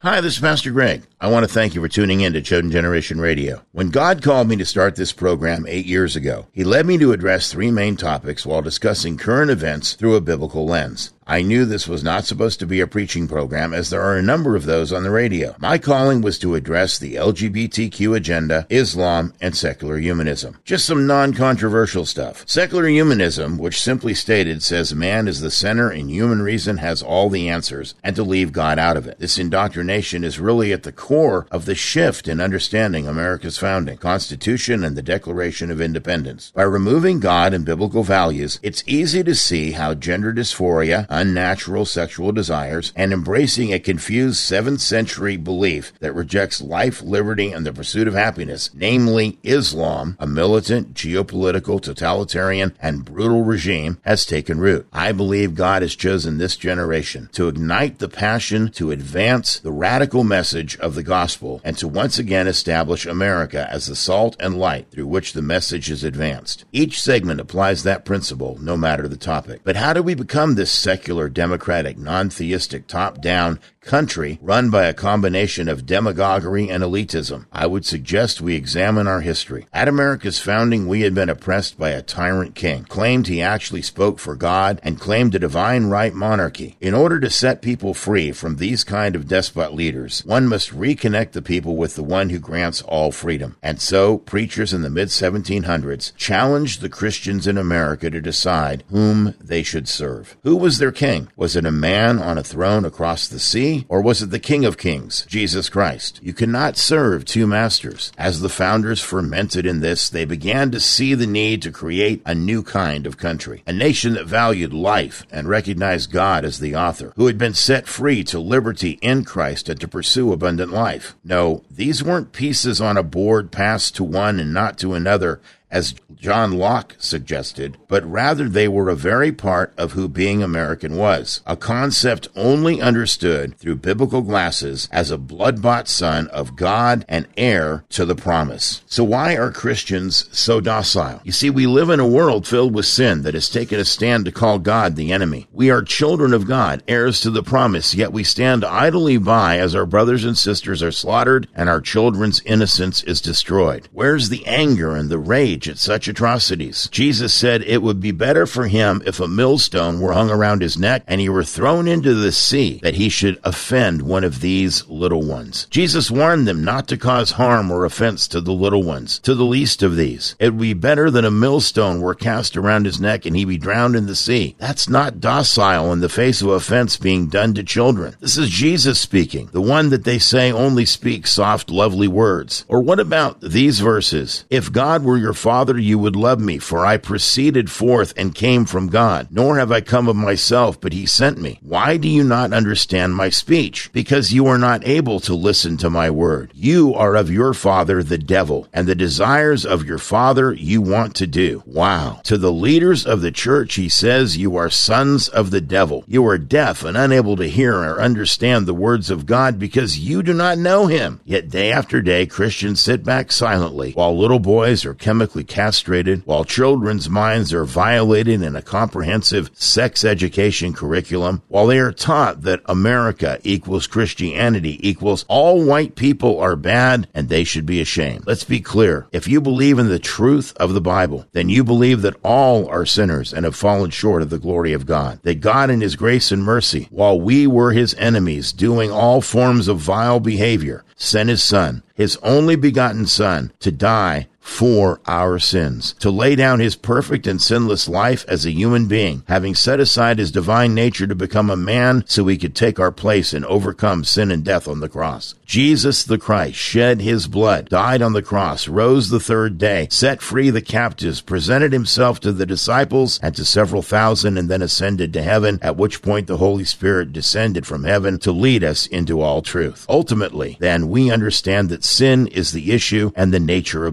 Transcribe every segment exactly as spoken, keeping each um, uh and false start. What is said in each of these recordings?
Hi, this is Pastor Greg. I want to thank you for tuning in to Chosen Generation Radio. When God called me to start this program eight years ago, He led me to address three main topics while discussing current events through a biblical lens. I knew this was not supposed to be a preaching program, as there are a number of those on the radio. My calling was to address the L G B T Q agenda, Islam, and secular humanism. Just some non-controversial stuff. Secular humanism, which simply stated, says man is the center and human reason has all the answers, and to leave God out of it. This indoctrination is really at the core of the shift in understanding America's founding, Constitution, and the Declaration of Independence. By removing God and biblical values, it's easy to see how gender dysphoria, unnatural sexual desires, and embracing a confused seventh century belief that rejects life, liberty, and the pursuit of happiness, namely Islam, a militant, geopolitical, totalitarian, and brutal regime, has taken root. I believe God has chosen this generation to ignite the passion to advance the radical message of the gospel and to once again establish America as the salt and light through which the message is advanced. Each segment applies that principle, no matter the topic. But how do we become this secular, democratic, non-theistic, top-down country run by a combination of demagoguery and elitism? I would suggest we examine our history. At America's founding, we had been oppressed by a tyrant king, claimed he actually spoke for God, and claimed a divine right monarchy. In order to set people free from these kind of despot leaders, one must reconnect the people with the one who grants all freedom. And so, preachers in the mid seventeen hundreds challenged the Christians in America to decide whom they should serve. Who was their king? Was it a man on a throne across the sea? Or was it the King of Kings, Jesus Christ? You cannot serve two masters. As the founders fermented in this, they began to see the need to create a new kind of country, a nation that valued life and recognized God as the author, who had been set free to liberty in Christ and to pursue abundant life. No, these weren't pieces on a board passed to one and not to another, as John Locke suggested, but rather they were a very part of who being American was, a concept only understood through biblical glasses as a blood-bought son of God and heir to the promise. So why are Christians so docile? You see, we live in a world filled with sin that has taken a stand to call God the enemy. We are children of God, heirs to the promise, yet we stand idly by as our brothers and sisters are slaughtered and our children's innocence is destroyed. Where's the anger and the rage at such atrocities? Jesus said it would be better for him if a millstone were hung around his neck and he were thrown into the sea, that he should offend one of these little ones. Jesus warned them not to cause harm or offense to the little ones, to the least of these. It would be better than a millstone were cast around his neck and he be drowned in the sea. That's not docile in the face of offense being done to children. This is Jesus speaking, the one that they say only speaks soft, lovely words. Or what about these verses? If God were your Father, you would love me, for I proceeded forth and came from God. Nor have I come of myself, but he sent me. Why do you not understand my speech? Because you are not able to listen to my word. You are of your father, the devil, and the desires of your father you want to do. Wow. To the leaders of the church, he says, you are sons of the devil. You are deaf and unable to hear or understand the words of God because you do not know him. Yet day after day, Christians sit back silently while little boys are chemically castrated, while children's minds are violated in a comprehensive sex education curriculum, while they are taught that America equals Christianity equals all white people are bad and they should be ashamed. Let's be clear. If you believe in the truth of the Bible, then you believe that all are sinners and have fallen short of the glory of God. That God in his grace and mercy, while we were his enemies, doing all forms of vile behavior, sent his son, his only begotten son, to die for our sins, to lay down his perfect and sinless life as a human being, having set aside his divine nature to become a man so he could take our place and overcome sin and death on the cross. Jesus the Christ shed his blood, died on the cross, rose the third day, set free the captives, presented himself to the disciples and to several thousand, and then ascended to heaven, at which point the Holy Spirit descended from heaven to lead us into all truth. Ultimately, then, we understand that sin is the issue and the nature of man.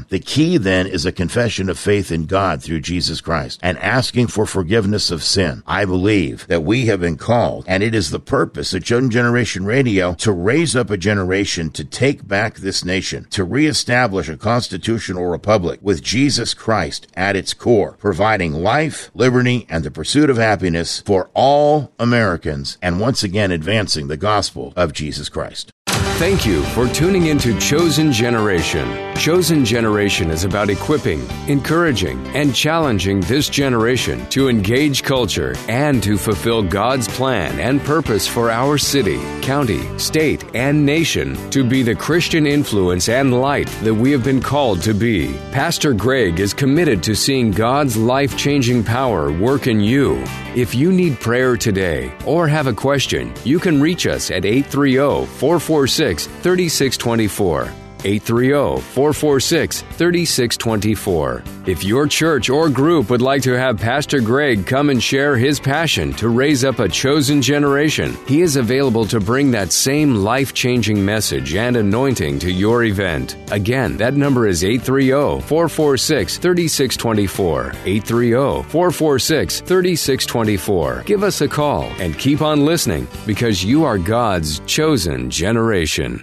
The key then is a confession of faith in God through Jesus Christ and asking for forgiveness of sin. I believe that we have been called, and it is the purpose of Chosen Generation Radio to raise up a generation to take back this nation, to reestablish a constitutional republic with Jesus Christ at its core, providing life, liberty, and the pursuit of happiness for all Americans, and once again advancing the gospel of Jesus Christ. Thank you for tuning into Chosen Generation. Chosen Generation is about equipping, encouraging, and challenging this generation to engage culture and to fulfill God's plan and purpose for our city, county, state, and nation to be the Christian influence and light that we have been called to be. Pastor Greg is committed to seeing God's life-changing power work in you. If you need prayer today or have a question, you can reach us at eight three zero, four four six, three six two four. eight three zero, four four six, three six two four. If your church or group would like to have Pastor Greg come and share his passion to raise up a chosen generation, he is available to bring that same life-changing message and anointing to your event. Again, that number is eight three zero, four four six, three six two four. eight three zero, four four six, three six two four. Give us a call and keep on listening because you are God's chosen generation.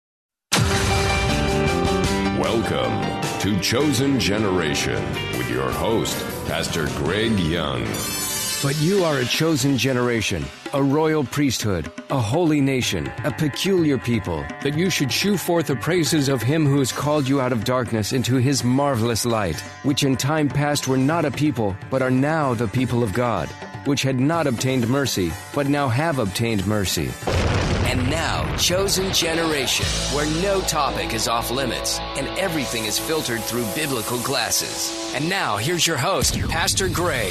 Welcome to Chosen Generation with your host, Pastor Greg Young. But you are a chosen generation, a royal priesthood, a holy nation, a peculiar people, that you should shew forth the praises of him who has called you out of darkness into his marvelous light, which in time past were not a people, but are now the people of God, which had not obtained mercy, but now have obtained mercy. And now, Chosen Generation, where no topic is off limits and everything is filtered through biblical glasses. And now, here's your host, Pastor Greg.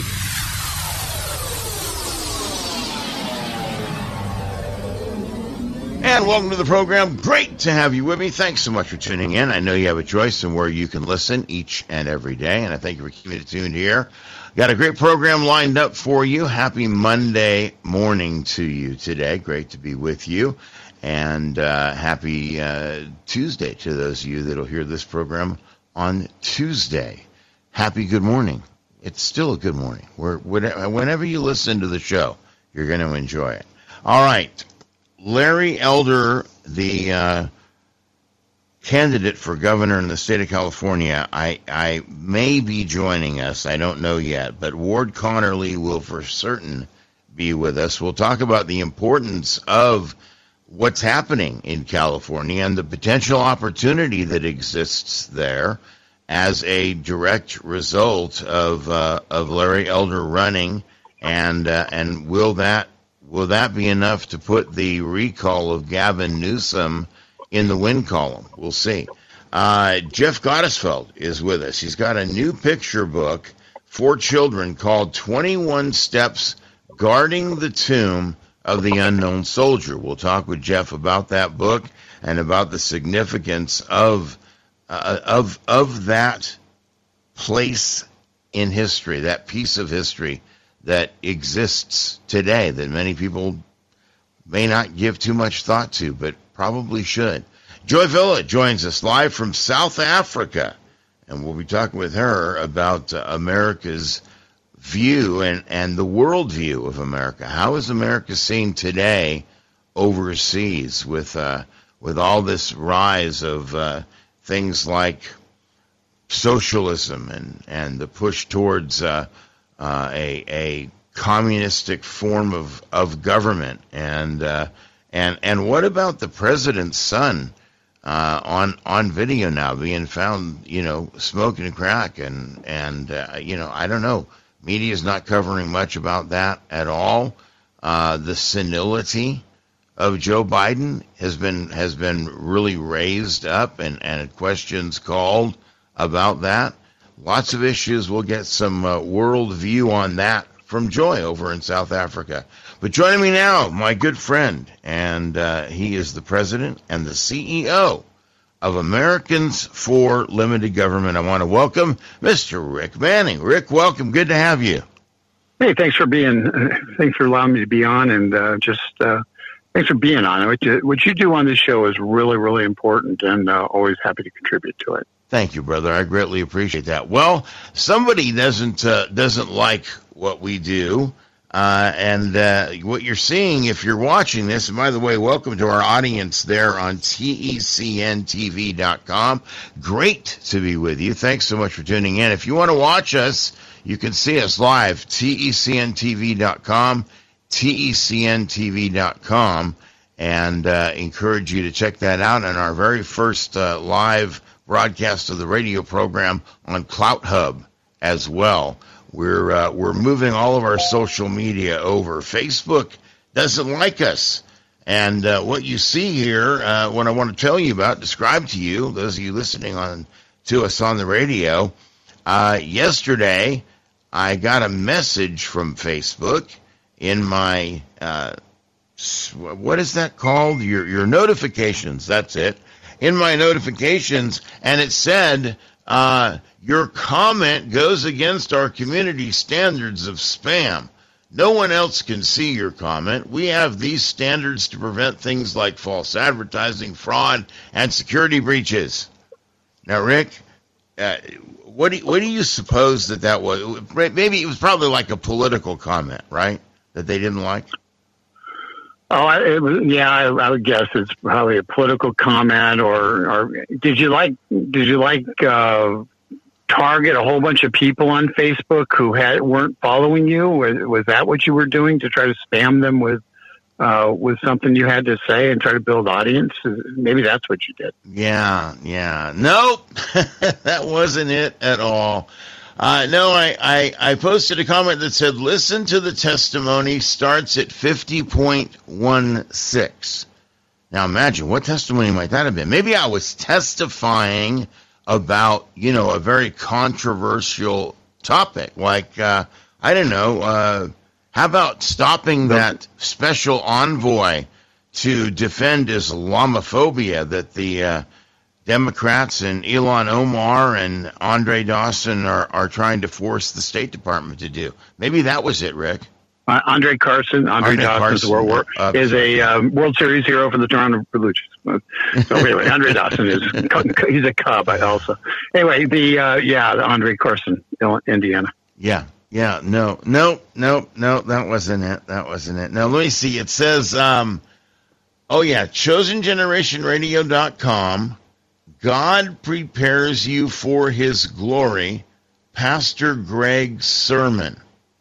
And welcome to the program. Great to have you with me. Thanks so much for tuning in. I know you have a choice in where you can listen each and every day, and I thank you for keeping it tuned here. Got a great program lined up for you. Happy Monday morning to you today. Great to be with you. And uh, happy uh, Tuesday to those of you that will hear this program on Tuesday. Happy good morning. It's still a good morning. We're, whenever you listen to the show, you're going to enjoy it. All right. Larry Elder, the uh, candidate for governor in the state of California, I, I may be joining us. I don't know yet, but Ward Connerly will for certain be with us. We'll talk about the importance of what's happening in California and the potential opportunity that exists there as a direct result of uh, of Larry Elder running, and uh, and will that will that be enough to put the recall of Gavin Newsom in the win column? We'll see. Uh, Jeff Gottesfeld is with us. He's got a new picture book for children called twenty-one Steps Guarding the Tomb of the Unknown Soldier. We'll talk with Jeff about that book and about the significance of uh, of of that place in history, that piece of history that exists today that many people may not give too much thought to, but probably should. Joy Villa joins us live from South Africa, and we'll be talking with her about uh, America's view and, and the world view of America. How is America seen today overseas with uh, with all this rise of uh, things like socialism and, and the push towards uh, uh, a, a communistic form of, of government? And uh, and and what about the president's son uh, on on video now being found, you know, smoking crack? And, and uh, you know, I don't know. Media is not covering much about that at all. Uh, the senility of Joe Biden has been has been really raised up, and, and questions called about that. Lots of issues. We'll get some uh, world view on that from Joy over in South Africa. But joining me now, my good friend, and uh, he is the president and the C E O of Americans for Limited Government. I want to welcome Mister Rick Manning. Rick, welcome. Good to have you. Hey, thanks for being, uh, thanks for allowing me to be on, and uh, just uh, Thanks for being on. What you, what you do on this show is really, really important, and uh, always happy to contribute to it. Thank you, brother. I greatly appreciate that. Well, somebody doesn't uh, doesn't like what we do, uh, and uh, what you're seeing if you're watching this. And by the way, welcome to our audience there on T E C N T V dot com. Great to be with you. Thanks so much for tuning in. If you want to watch us, you can see us live. T E C N T V dot com, T E C N T V dot com, and uh, encourage you to check that out. And our very first uh, live broadcast of the radio program on Clout Hub as well. We're uh, we're moving all of our social media over. Facebook doesn't like us, and uh, what you see here, uh, what I want to tell you about, describe to you, those of you listening on to us on the radio. Uh, yesterday, I got a message from Facebook in my uh, what is that called? Your your notifications. That's it. In my notifications, and it said, uh, your comment goes against our community standards of spam. No one else can see your comment. We have these standards to prevent things like false advertising, fraud, and security breaches. Now, Rick, uh, what do you, what do you suppose that that was? Maybe it was probably like a political comment, right, that they didn't like? Oh, it was, yeah, I, I would guess it's probably a political comment, or, or did you like, did you like, uh, target a whole bunch of people on Facebook who had, weren't following you? Was, was that what you were doing, to try to spam them with, uh, with something you had to say and try to build audience? Maybe that's what you did. Yeah. Yeah. Nope. That wasn't it at all. Uh, no, I, I, I posted a comment that said, listen to the testimony, starts at fifty point one six. Now imagine, what testimony might that have been? Maybe I was testifying about, you know, a very controversial topic. Like, uh, I don't know, uh, how about stopping that special envoy to defend Islamophobia that the uh, Democrats and Ilhan Omar and Andre Dawson are, are trying to force the State Department to do. Maybe that was it, Rick. Uh, Andre Carson, Andre, Andre Dawson World War, uh, is a um, World Series hero for the Toronto Blue Jays. So anyway, Andre Dawson is he's a Cub also. Anyway, the uh, yeah, the Andre Carson, Indiana. Yeah, yeah, no, no, no, no, that wasn't it. That wasn't it. Now let me see. It says, um, oh yeah, chosen generation radio dot com. God prepares you for his glory, Pastor Greg's sermon.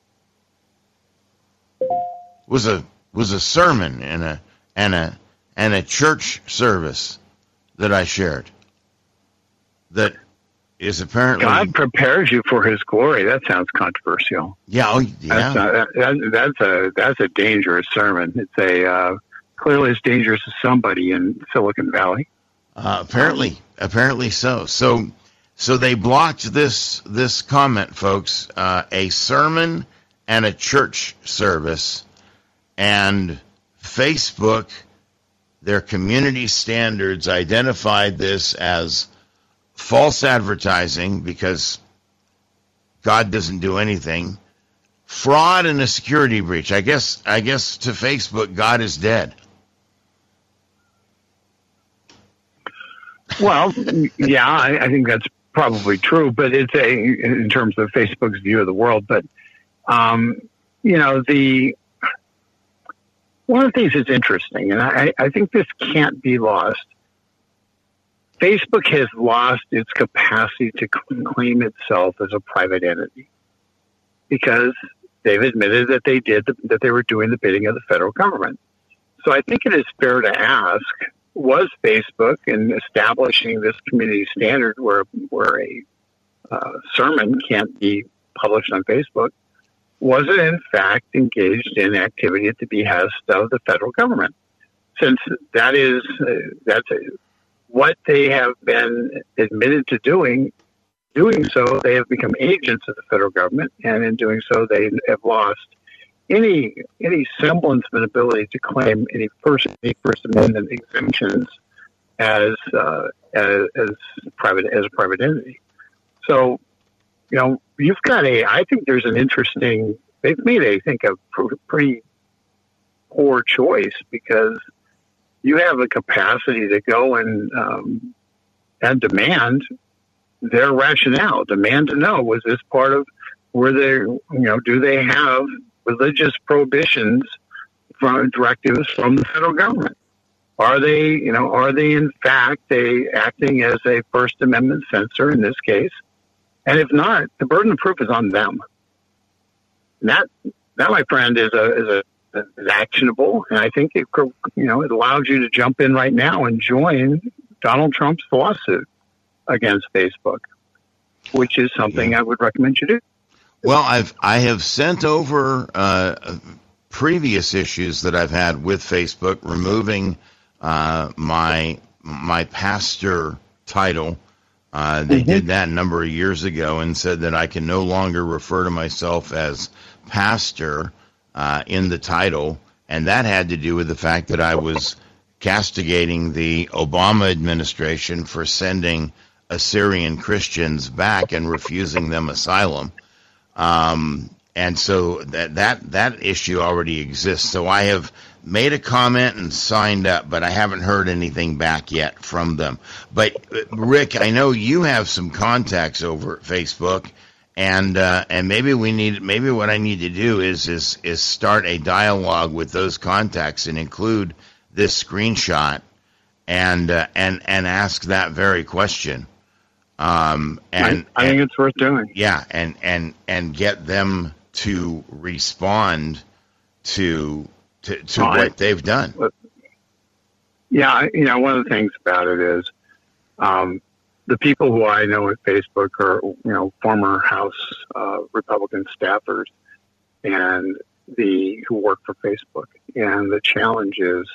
Was a was a sermon and a and a and a church service that I shared. That is apparently God prepares you for his glory. That sounds controversial. Yeah, oh, yeah. That's, not, that, that's a that's a dangerous sermon. It's a uh, clearly it's dangerous to somebody in Silicon Valley. Uh, apparently, apparently so. So, so they blocked this this comment, folks. Uh, a sermon and a church service, and Facebook, their community standards identified this as false advertising because God doesn't do anything, fraud, and a security breach. I guess. I guess to Facebook, God is dead. Well, yeah, I, I think that's probably true, but it's a, in terms of Facebook's view of the world. But, um, you know, the, one of the things that's interesting, and I, I think this can't be lost. Facebook has lost its capacity to claim itself as a private entity because they've admitted that they did, the, that they were doing the bidding of the federal government. So I think it is fair to ask, was Facebook in establishing this community standard where where a uh, sermon can't be published on Facebook, was it in fact engaged in activity at the behest of the federal government? Since that is uh, that's a, what they have been admitted to doing, doing so they have become agents of the federal government, and in doing so they have lost any any semblance of an ability to claim any First, any First Amendment exemptions as, uh, as as private as a private entity. So, you know, you've got a. I think there's an interesting. They've made, I think, a pretty poor choice because you have the capacity to go and um, and demand their rationale, demand to know, was this part of where they, you know, do they have religious prohibitions from directives from the federal government? Are they, you know, are they in fact they acting as a First Amendment censor in this case? And if not, the burden of proof is on them. And that, that, my friend, is a is a is actionable, and I think it, you know, it allows you to jump in right now and join Donald Trump's lawsuit against Facebook, which is something yeah. I would recommend you do. Well, I've I have sent over uh, previous issues that I've had with Facebook, removing uh, my my pastor title. Uh, they mm-hmm. did that a number of years ago and said that I can no longer refer to myself as pastor uh, in the title, and that had to do with the fact that I was castigating the Obama administration for sending Assyrian Christians back and refusing them asylum. Um, and so that, that, that issue already exists. So I have made a comment and signed up, but I haven't heard anything back yet from them. But Rick, I know you have some contacts over at Facebook, and, uh, and maybe we need, maybe what I need to do is, is, is start a dialogue with those contacts and include this screenshot and, uh, and, and ask that very question. Um, and I, I think and, it's worth doing. Yeah. And, and, and get them to respond to, to, to oh, what I, they've done. Yeah. You know, one of the things about it is, um, the people who I know at Facebook are, you know, former House, uh, Republican staffers and the, who work for Facebook. And the challenge is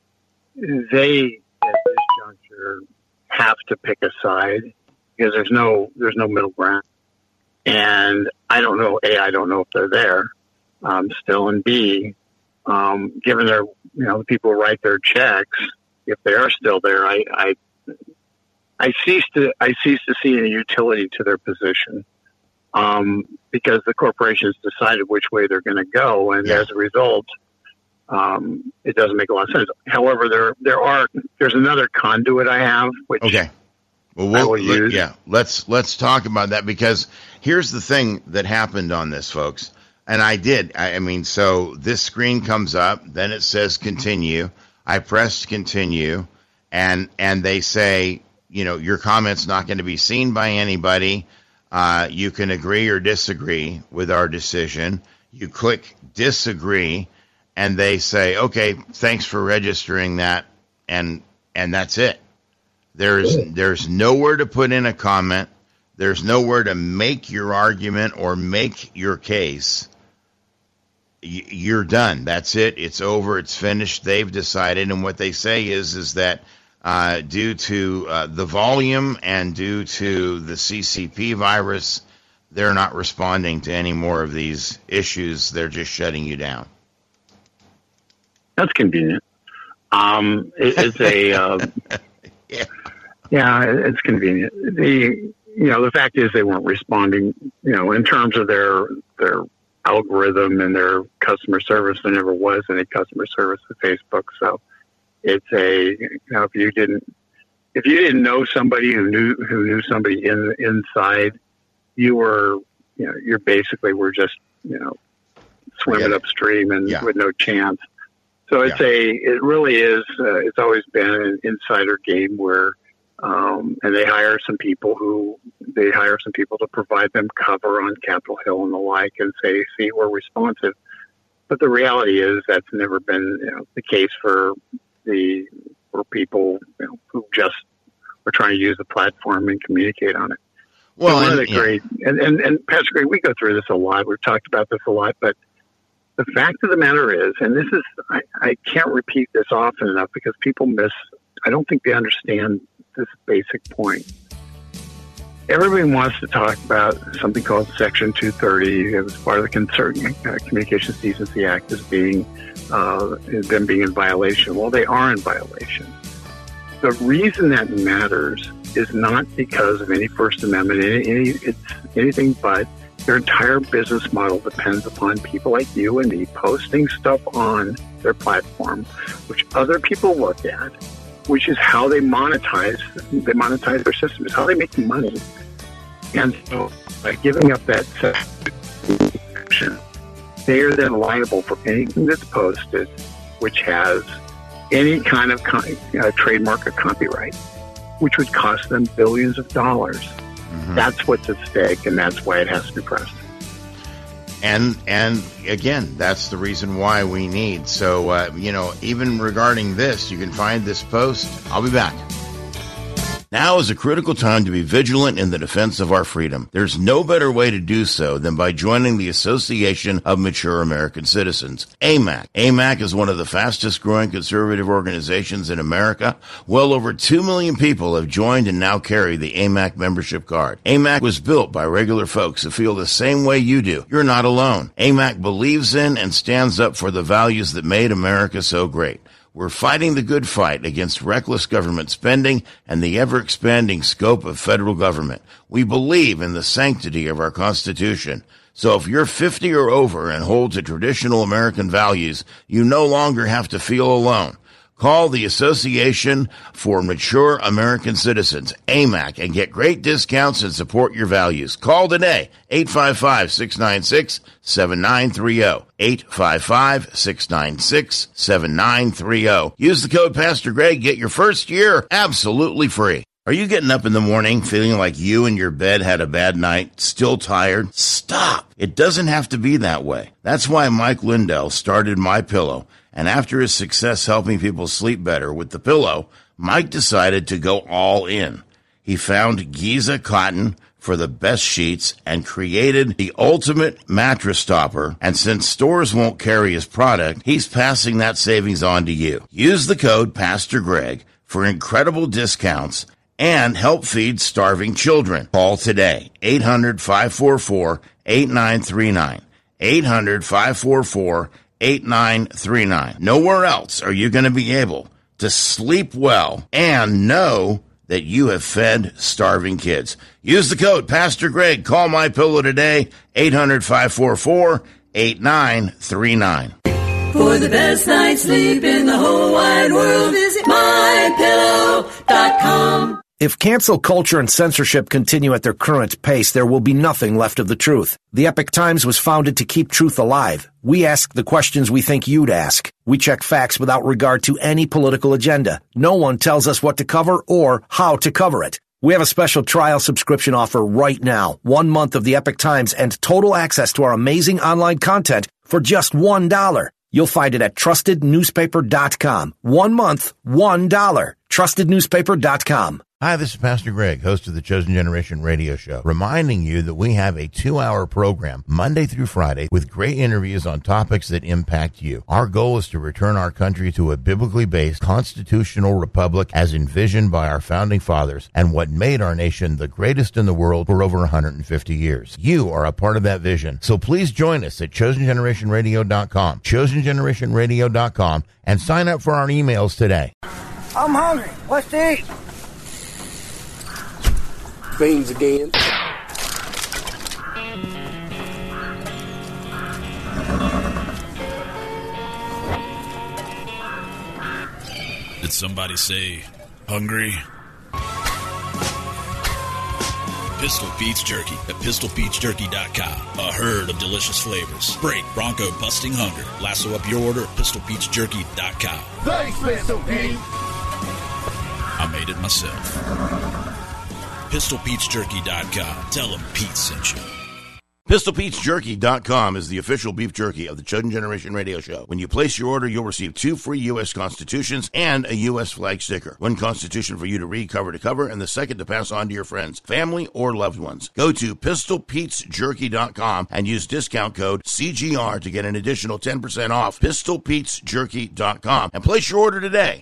they, at this juncture, have to pick a side, because there's no there's no middle ground, and I don't know. A, I don't know if they're there um, still, and B, um, given their, you know, the people who write their checks, if they are still there, I I, I cease to I cease to see any utility to their position, um, because the corporations decided which way they're going to go, and yeah. as a result, um, it doesn't make a lot of sense. However, there there are there's another conduit I have, which. Okay. Well, we'll let, yeah, let's let's talk about that, because here's the thing that happened on this, folks. And I did. I, I mean, so this screen comes up, then it says continue. I pressed continue, and and they say, you know, your comment's not going to be seen by anybody. Uh, you can agree or disagree with our decision. You click disagree, and they say, okay, thanks for registering that, and and that's it. There's there's nowhere to put in a comment. There's nowhere to make your argument or make your case. Y- you're done. That's it. It's over. It's finished. They've decided. And what they say is is that uh, due to uh, the volume and due to the C C P virus, they're not responding to any more of these issues. They're just shutting you down. That's convenient. Um, it, it's a... Uh... Yeah. yeah, it's convenient. The you know the fact is they weren't responding. You know, in terms of their their algorithm and their customer service, there never was any customer service at Facebook. So it's a you know if you didn't if you didn't know somebody who knew who knew somebody in inside, you were you know you're basically were just you know swimming yeah. upstream and yeah. with no chance. So it's yeah. a, it really is, uh, it's always been an insider game where, um, and they hire some people who, they hire some people to provide them cover on Capitol Hill and the like and say, see, we're responsive. But the reality is that's never been you know, the case for the, for people you know, who just are trying to use the platform and communicate on it. Well, so one and, of the yeah. great, and, and, and Pastor Greg, we go through this a lot. We've talked about this a lot, but the fact of the matter is, and this is, I, I can't repeat this often enough because people miss, I don't think they understand this basic point. Everybody wants to talk about something called Section two thirty as part of the Concern, uh, Communications Decency Act as being, uh, them being in violation. Well, they are in violation. The reason that matters is not because of any First Amendment, any, any, it's anything but their entire business model depends upon people like you and me posting stuff on their platform, which other people look at, which is how they monetize. They monetize their system. It's how they make money. And so, by giving up that section, they are then liable for anything that's posted, which has any kind of con- uh, trademark or copyright, which would cost them billions of dollars. Mm-hmm. That's what's at stake, and that's why it has to be pressed. And and again, that's the reason why we need. So, uh, you know, even regarding this, you can find this post. I'll be back. Now is a critical time to be vigilant in the defense of our freedom. There's no better way to do so than by joining the Association of Mature American Citizens, A M A C. A M A C is one of the fastest growing conservative organizations in America. Well over two million people have joined and now carry the A M A C membership card. A M A C was built by regular folks who feel the same way you do. You're not alone. A M A C believes in and stands up for the values that made America so great. We're fighting the good fight against reckless government spending and the ever-expanding scope of federal government. We believe in the sanctity of our Constitution. So if you're fifty or over and hold to traditional American values, you no longer have to feel alone. Call the Association for Mature American Citizens, A M A C, and get great discounts and support your values. Call today, eight five five, six nine six, seven nine three zero, eight five five, six nine six, seven nine three zero. Use the code Pastor Greg, get your first year absolutely free. Are you getting up in the morning feeling like you and your bed had a bad night, still tired? Stop. It doesn't have to be that way. That's why Mike Lindell started MyPillow. And after his success helping people sleep better with the pillow, Mike decided to go all in. He found Giza cotton for the best sheets and created the ultimate mattress topper. And since stores won't carry his product, he's passing that savings on to you. Use the code Pastor Greg for incredible discounts and help feed starving children. Call today, eight hundred, five four four, eight nine three nine, eight hundred, five four four, eight nine three nine. Nowhere else are you going to be able to sleep well and know that you have fed starving kids. Use the code Pastor Greg. Call MyPillow today, eight hundred, five four four, eight nine three nine. For the best night's sleep in the whole wide world, visit my pillow dot com. If cancel culture and censorship continue at their current pace, there will be nothing left of the truth. The Epoch Times was founded to keep truth alive. We ask the questions we think you'd ask. We check facts without regard to any political agenda. No one tells us what to cover or how to cover it. We have a special trial subscription offer right now. One month of the Epoch Times and total access to our amazing online content for just one dollar. You'll find it at trusted newspaper dot com. One month, one dollar. trusted newspaper dot com. Hi, this is Pastor Greg, host of the Chosen Generation radio show, reminding you that we have a two-hour program Monday through Friday with great interviews on topics that impact you. Our goal is to return our country to a biblically based constitutional republic as envisioned by our founding fathers and what made our nation the greatest in the world for over one hundred fifty years. You are a part of that vision, so please join us at chosen generation radio dot com, chosen generation radio dot com, and sign up for our emails today. I'm hungry. What's to eat? Beans again. Did somebody say hungry? Pistol Pete's Jerky at pistol pete's jerky dot com. A herd of delicious flavors. Break Bronco busting hunger. Lasso up your order at pistol pete's jerky dot com. Thanks, Pistol Pete. I made it myself. pistol pete's jerky dot com. Tell them Pete sent you. pistol pete's jerky dot com is the official beef jerky of the Chosen Generation radio show. When you place your order, you'll receive two free U S Constitutions and a U S flag sticker. One Constitution for you to read cover to cover, and the second to pass on to your friends, family, or loved ones. Go to pistol pete's jerky dot com and use discount code C G R to get an additional ten percent off pistol pete's jerky dot com and place your order today.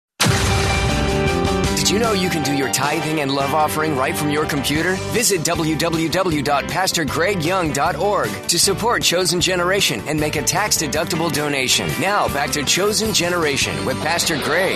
Did you know you can do your tithing and love offering right from your computer? Visit w w w dot pastor greg young dot org to support Chosen Generation and make a tax-deductible donation. Now, back to Chosen Generation with Pastor Greg.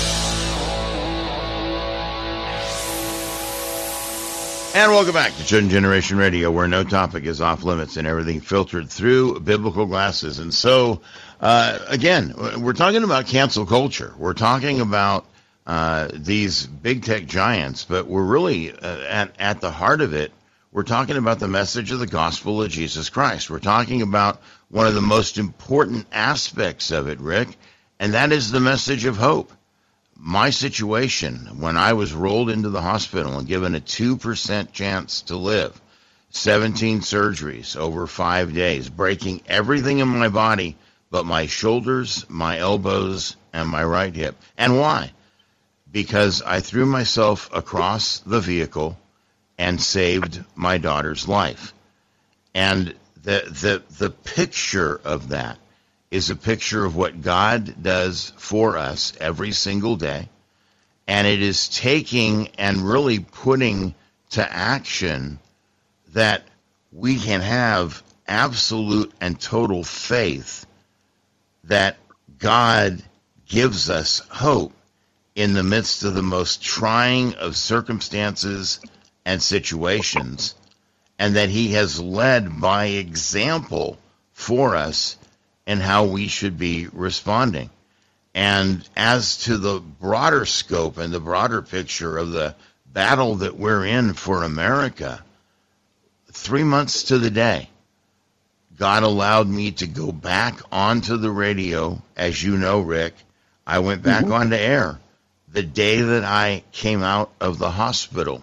And welcome back to Chosen Generation Radio, where no topic is off limits and everything filtered through biblical glasses. And so Uh, again, we're talking about cancel culture. We're talking about uh, these big tech giants, but we're really uh, at, at the heart of it. We're talking about the message of the gospel of Jesus Christ. We're talking about one of the most important aspects of it, Rick, and that is the message of hope. My situation, when I was rolled into the hospital and given a two percent chance to live, seventeen surgeries over five days, breaking everything in my body but my shoulders, my elbows, and my right hip. And why? Because I threw myself across the vehicle and saved my daughter's life. And the the the picture of that is a picture of what God does for us every single day. And it is taking and really putting to action that we can have absolute and total faith that God gives us hope in the midst of the most trying of circumstances and situations, and that he has led by example for us in how we should be responding. And as to the broader scope and the broader picture of the battle that we're in for America, three months to the day, God allowed me to go back onto the radio. As you know, Rick, I went back mm-hmm. onto air the day that I came out of the hospital,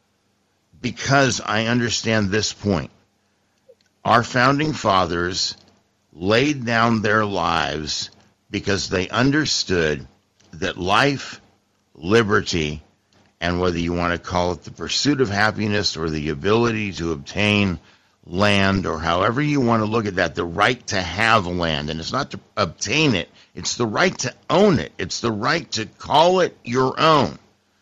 because I understand this point. Our founding fathers laid down their lives because they understood that life, liberty, and whether you want to call it the pursuit of happiness or the ability to obtain land, or however you want to look at that, the right to have land. And it's not to obtain it, it's the right to own it. It's the right to call it your own.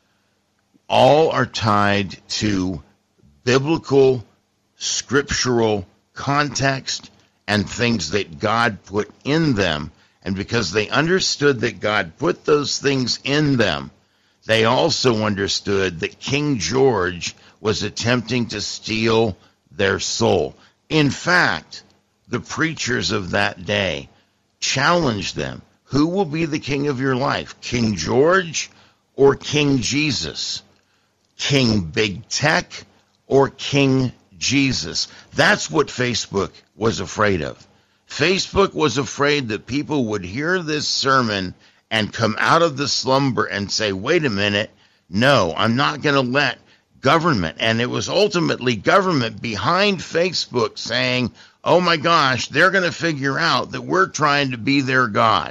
All are tied to biblical, scriptural context and things that God put in them. And because they understood that God put those things in them, they also understood that King George was attempting to steal their soul. In fact, the preachers of that day challenged them. Who will be the king of your life? King George or King Jesus? King Big Tech or King Jesus? That's what Facebook was afraid of. Facebook was afraid that people would hear this sermon and come out of the slumber and say, wait a minute, no, I'm not going to let government. And it was ultimately government behind Facebook saying, oh my gosh, they're going to figure out that we're trying to be their God.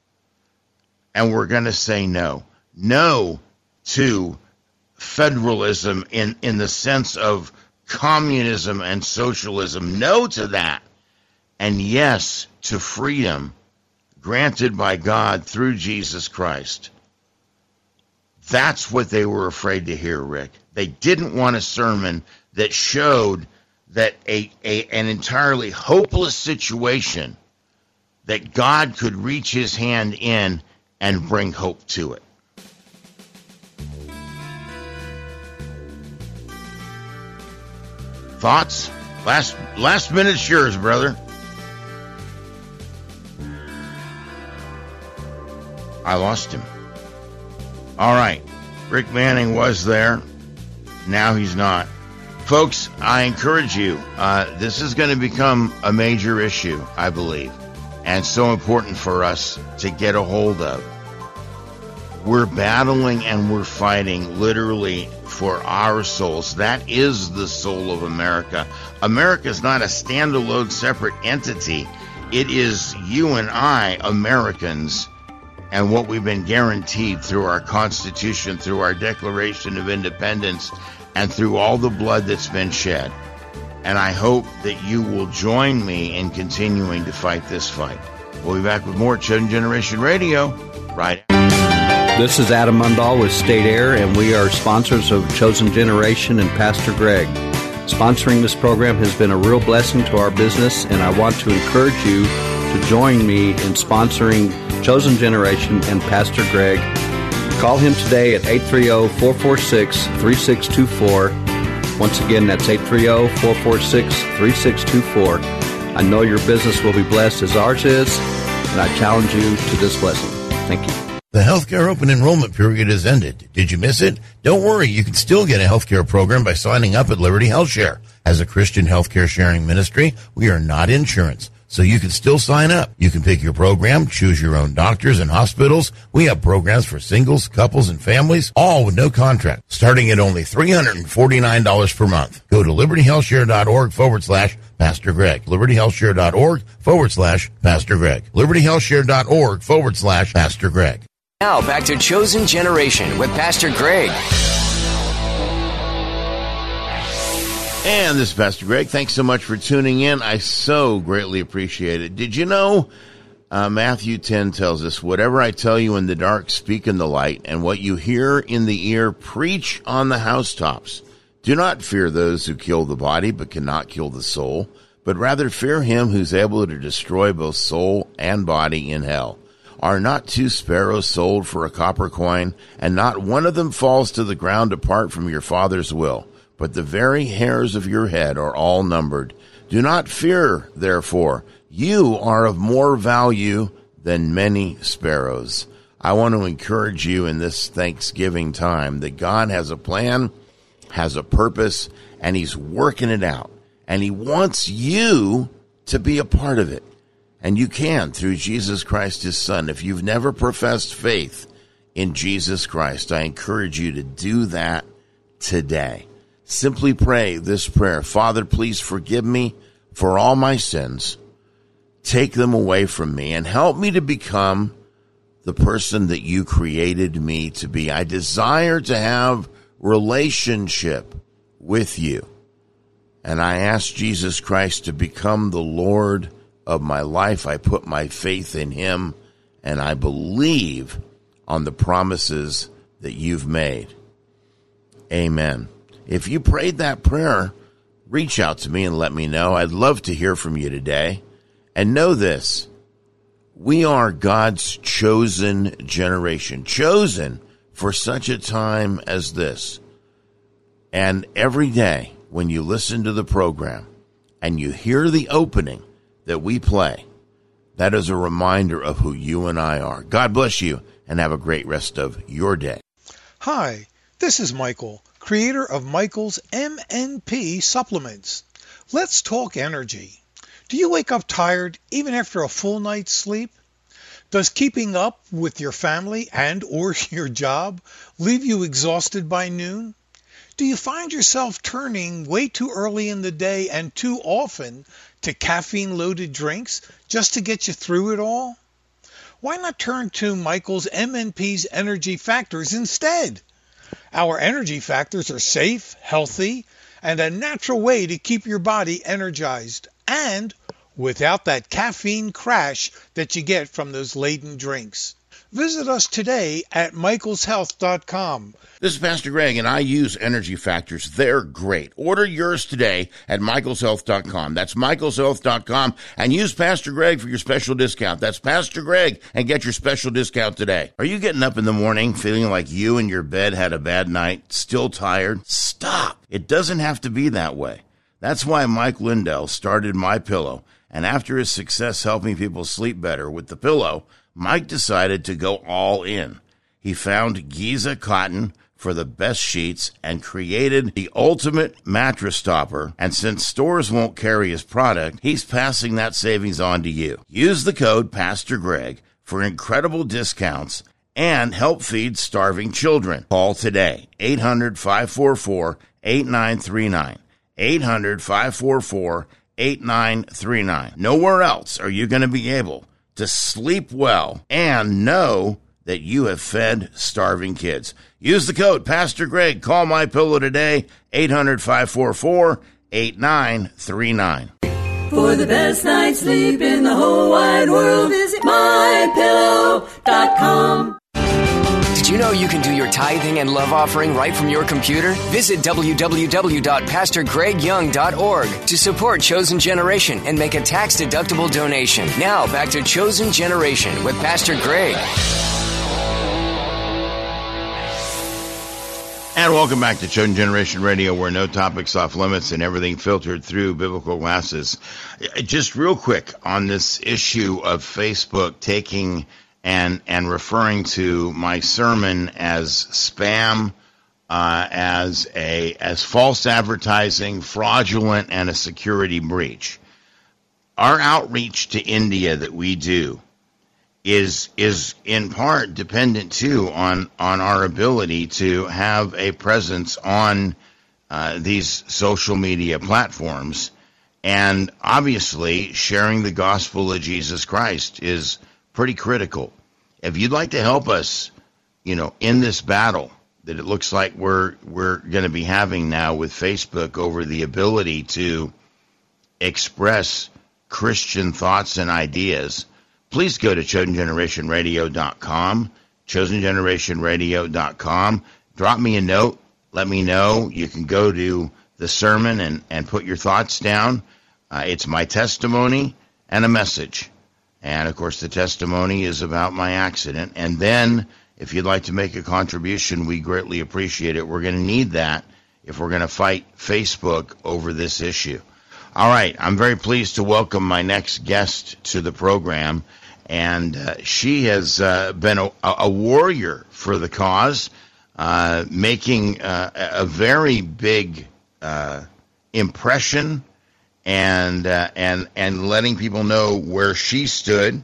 And we're going to say no. No to federalism in, in the sense of communism and socialism. No to that. And yes to freedom granted by God through Jesus Christ. That's what they were afraid to hear, Rick. They didn't want a sermon that showed that a, a an entirely hopeless situation, that God could reach his hand in and bring hope to it. Thoughts? Last last minute's yours, brother. I lost him. All right. Rick Manning was there. Now he's not. Folks, I encourage you. Uh, this is going to become a major issue, I believe, and so important for us to get a hold of. We're battling and we're fighting literally for our souls. That is the soul of America. America is not a standalone, separate entity. It is you and I, Americans, and what we've been guaranteed through our Constitution, through our Declaration of Independence, and through all the blood that's been shed. And I hope that you will join me in continuing to fight this fight. We'll be back with more Chosen Generation Radio right after. This is Adam Mundahl with State Air, and we are sponsors of Chosen Generation and Pastor Greg. Sponsoring this program has been a real blessing to our business, and I want to encourage you to join me in sponsoring Chosen Generation and Pastor Greg. Call him today at eight three zero, four four six, three six two four. Once again, that's eight three zero, four four six, three six two four. I know your business will be blessed as ours is. and I challenge you to this blessing. Thank you. The healthcare open enrollment period has ended. Did you miss it? Don't worry, you can still get a healthcare program by signing up at Liberty Health Share. As a Christian healthcare sharing ministry, we are not insurance, so you can still sign up. You can pick your program, choose your own doctors and hospitals. We have programs for singles, couples, and families, all with no contract, starting at only three hundred forty-nine dollars per month. Go to libertyhealthshare.org forward slash Pastor Greg. libertyhealthshare.org forward slash Pastor Greg. libertyhealthshare.org forward slash Pastor Greg. Now back to Chosen Generation with Pastor Greg. And this is Pastor Greg. Thanks so much for tuning in. I so greatly appreciate it. Did you know uh, Matthew ten tells us, whatever I tell you in the dark, speak in the light, and what you hear in the ear, preach on the housetops. Do not fear those who kill the body but cannot kill the soul, but rather fear him who's able to destroy both soul and body in hell. Are not two sparrows sold for a copper coin, and not one of them falls to the ground apart from your Father's will? But the very hairs of your head are all numbered. Do not fear, therefore. You are of more value than many sparrows. I want to encourage you in this Thanksgiving time that God has a plan, has a purpose, and he's working it out. And he wants you to be a part of it. And you can through Jesus Christ, his son. If you've never professed faith in Jesus Christ, I encourage you to do that today. Simply pray this prayer. Father, please forgive me for all my sins. Take them away from me and help me to become the person that you created me to be. I desire to have relationship with you. And I ask Jesus Christ to become the Lord of my life. I put my faith in him, and I believe on the promises that you've made. Amen. If you prayed that prayer, reach out to me and let me know. I'd love to hear from you today. And know this, we are God's chosen generation, chosen for such a time as this. And every day when you listen to the program and you hear the opening that we play, that is a reminder of who you and I are. God bless you and have a great rest of your day. Hi, this is Michael, creator of Michael's M N P supplements. Let's talk energy. Do you wake up tired even after a full night's sleep? Does keeping up with your family and or your job leave you exhausted by noon? Do you find yourself turning way too early in the day and too often to caffeine-loaded drinks just to get you through it all? Why not turn to Michael's M N P's Energy Factors instead? Our energy factors are safe, healthy, and a natural way to keep your body energized and without that caffeine crash that you get from those laden drinks. Visit us today at michaels health dot com. This is Pastor Greg, and I use Energy Factors. They're great. Order yours today at michaels health dot com. That's michaels health dot com, and use Pastor Greg for your special discount. That's Pastor Greg, and get your special discount today. Are you getting up in the morning feeling like you and your bed had a bad night, still tired? Stop. It doesn't have to be that way. That's why Mike Lindell started MyPillow, and after his success helping people sleep better with the pillow, Mike decided to go all in. He found Giza Cotton for the best sheets and created the ultimate mattress topper. And since stores won't carry his product, he's passing that savings on to you. Use the code Pastor Greg for incredible discounts and help feed starving children. Call today, eight hundred, five four four, eight nine three nine. eight hundred, five four four, eight nine three nine. Nowhere else are you going to be able to sleep well and know that you have fed starving kids. Use the code Pastor Greg. Call MyPillow today, eight hundred, five four four, eight nine three nine. For the best night's sleep in the whole wide world, visit my pillow dot com. Did you know you can do your tithing and love offering right from your computer? Visit w w w dot pastor greg young dot org to support Chosen Generation and make a tax-deductible donation. Now, back to Chosen Generation with Pastor Greg. And welcome back to Chosen Generation Radio, where no topics off limits and everything filtered through biblical glasses. Just real quick on this issue of Facebook taking and and referring to my sermon as spam, uh, as a as false advertising, fraudulent, and a security breach. Our outreach to India that we do is is in part dependent too on on our ability to have a presence on uh, these social media platforms, and obviously sharing the gospel of Jesus Christ is pretty critical. If you'd like to help us, you know, in this battle that it looks like we're we're going to be having now with Facebook over the ability to express Christian thoughts and ideas, please go to chosen generation radio dot com, chosen generation radio dot com. Drop me a note. Let me know. You can go to the sermon and, and put your thoughts down. Uh, it's my testimony and a message. And, of course, the testimony is about my accident. And then, if you'd like to make a contribution, we greatly appreciate it. We're going to need that if we're going to fight Facebook over this issue. All right, I'm very pleased to welcome my next guest to the program, and uh, she has uh, been a, a warrior for the cause, uh, making uh, a very big uh, impression and uh, and and letting people know where she stood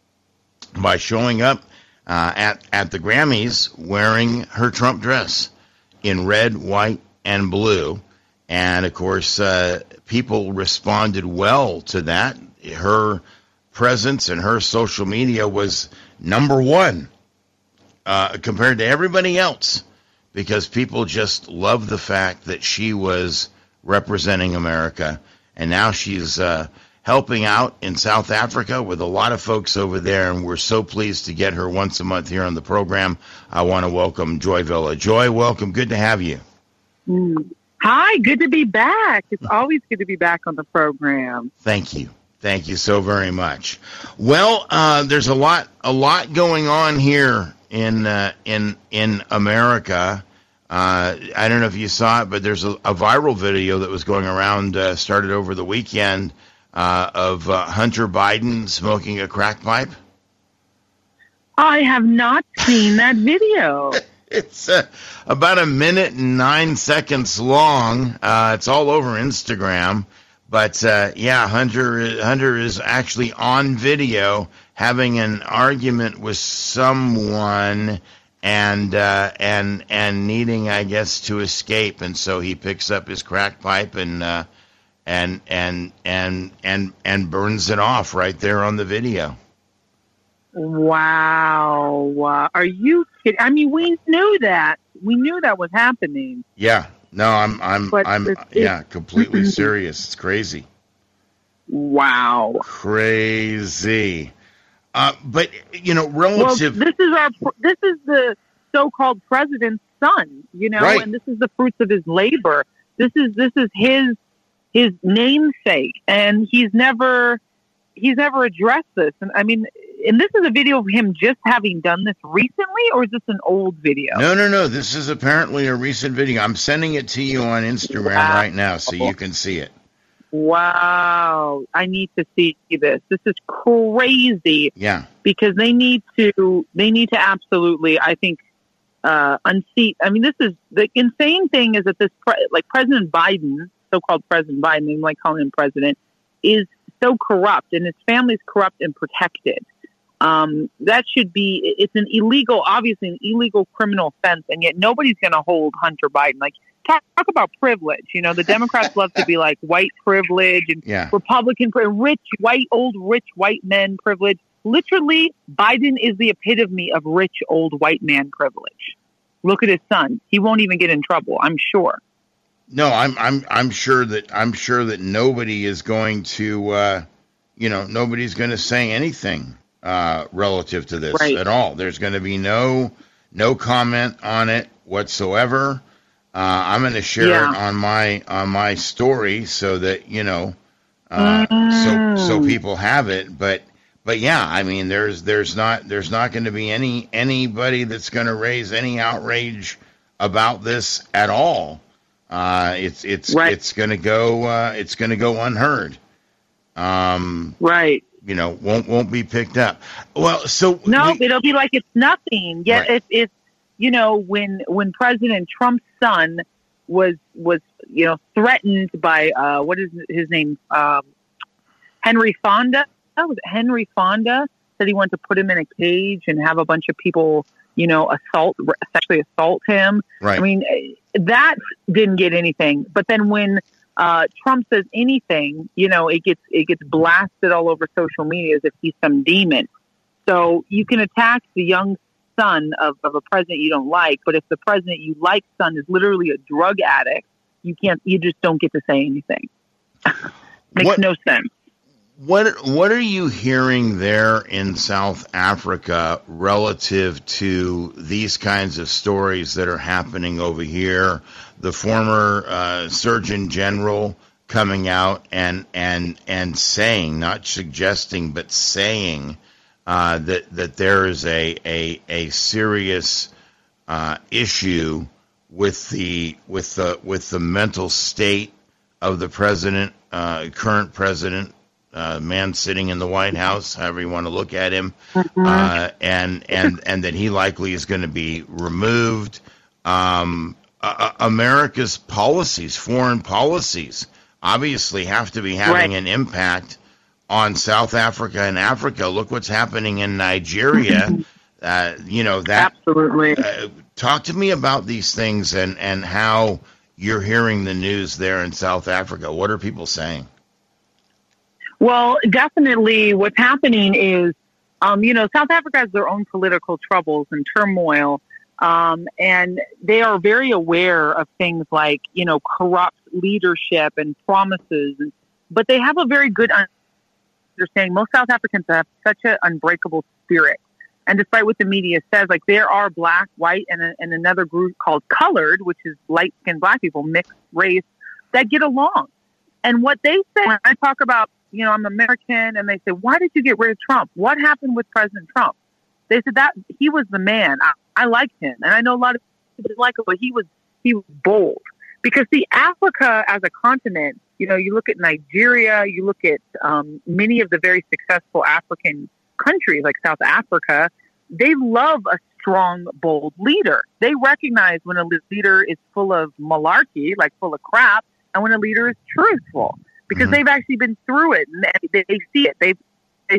by showing up uh, at at the Grammys wearing her Trump dress in red, white, and blue. And, of course, uh, people responded well to that. Her presence and her social media was number one uh, compared to everybody else, because people just loved the fact that she was representing America. And now she's uh, helping out in South Africa with a lot of folks over there, and we're so pleased to get her once a month here on the program. I want to welcome Joy Villa. Joy, welcome. Good to have you. Mm. Hi, good to be back. It's always good to be back on the program. Thank you. Thank you so very much. Well, uh, there's a lot, a lot going on here in uh, in in America. Uh, I don't know if you saw it, but there's a, a viral video that was going around, uh, started over the weekend, uh, of uh, Hunter Biden smoking a crack pipe. I have not seen that video. It's uh, about a minute and nine seconds long. Uh, it's all over Instagram. But, uh, yeah, Hunter Hunter is actually on video having an argument with someone and uh, and and needing, I guess, to escape. And so he picks up his crack pipe and uh, and and and and and burns it off right there on the video. Wow. Wow. Are you kidding? I mean, we knew that. We knew that was happening. Yeah. No, I'm, I'm, but I'm, it's, yeah, completely serious. It's crazy. Wow. Crazy. Uh, but, you know, relative. Well, this is our, this is the so-called president's son, you know, right. And this is the fruits of his labor. This is, this is his, his namesake. And he's never, he's never addressed this. And I mean, and this is a video of him just having done this recently, or is this an old video? No, no, no. This is apparently a recent video. I'm sending it to you on Instagram wow. right now so you can see it. Wow. I need to see this. This is crazy. Yeah. Because they need to, they need to absolutely, I think, uh, unseat. I mean, this is, the insane thing is that this, pre- like President Biden, so-called President Biden, they like calling him president, is so corrupt, and his family's corrupt and protected. Um, that should be, it's an illegal, obviously an illegal criminal offense, and yet nobody's going to hold Hunter Biden. Like, talk, talk about privilege. You know, the Democrats love to be like white privilege and yeah. Republican, rich, white, old, rich white men privilege. Literally, Biden is the epitome of rich, old white man privilege. Look at his son. He won't even get in trouble, I'm sure. No, I'm, I'm, I'm sure that, I'm sure that nobody is going to, uh, you know, nobody's going to say anything Uh, relative to this right. at all. There's going to be no no comment on it whatsoever. Uh, I'm going to share yeah. it on my on my story so that you know, uh, mm. so so people have it. But but yeah, I mean, there's there's not there's not going to be any anybody that's going to raise any outrage about this at all, uh, it's it's right. it's going to go uh, it's going to go unheard. Um, right. You know, won't won't be picked up. Well, so no, we, it'll be like it's nothing. Yet, right. if, if you know, when when President Trump's son was was you know threatened by uh, what is his name, um, Henry Fonda. That was Henry Fonda said he wanted to put him in a cage and have a bunch of people, you know, assault, sexually assault him. Right. I mean, that didn't get anything. But then when uh, Trump says anything, you know, it gets it gets blasted all over social media as if he's some demon. So you can attack the young son of, of a president you don't like, but if the president you like son is literally a drug addict, you can't. You just don't get to say anything. Makes what, no sense. What What are you hearing there in South Africa relative to these kinds of stories that are happening over here? The former uh, Surgeon General coming out and and and saying, not suggesting, but saying uh, that that there is a a, a serious uh, issue with the with the with the mental state of the president, uh, current president. Uh, man sitting in the White House, however you want to look at him, mm-hmm. uh, and and and that he likely is going to be removed. Um, uh, America's policies, foreign policies, obviously have to be having right. an impact on South Africa and Africa. Look what's happening in Nigeria. uh, you know that. Absolutely. Uh, talk to me about these things and and how you're hearing the news there in South Africa. What are people saying? Well, definitely what's happening is, um, you know, South Africa has their own political troubles and turmoil, um, and they are very aware of things like, you know, corrupt leadership and promises, and, but they have a very good understanding. Most South Africans have such an unbreakable spirit. And despite what the media says, like there are black, white, and, a, and another group called colored, which is light-skinned black people, mixed race, that get along. And what they say when I talk about, you know, I'm American, and they say, why did you get rid of Trump? What happened with President Trump? They said that he was the man. I, I liked him. And I know a lot of people didn't like him, but he was, he was bold. Because see, Africa as a continent, you know, you look at Nigeria, you look at um, many of the very successful African countries like South Africa, they love a strong, bold leader. They recognize when a leader is full of malarkey, like full of crap, and when a leader is truthful. Because mm-hmm. they've actually been through it and they, they see it. They've, they,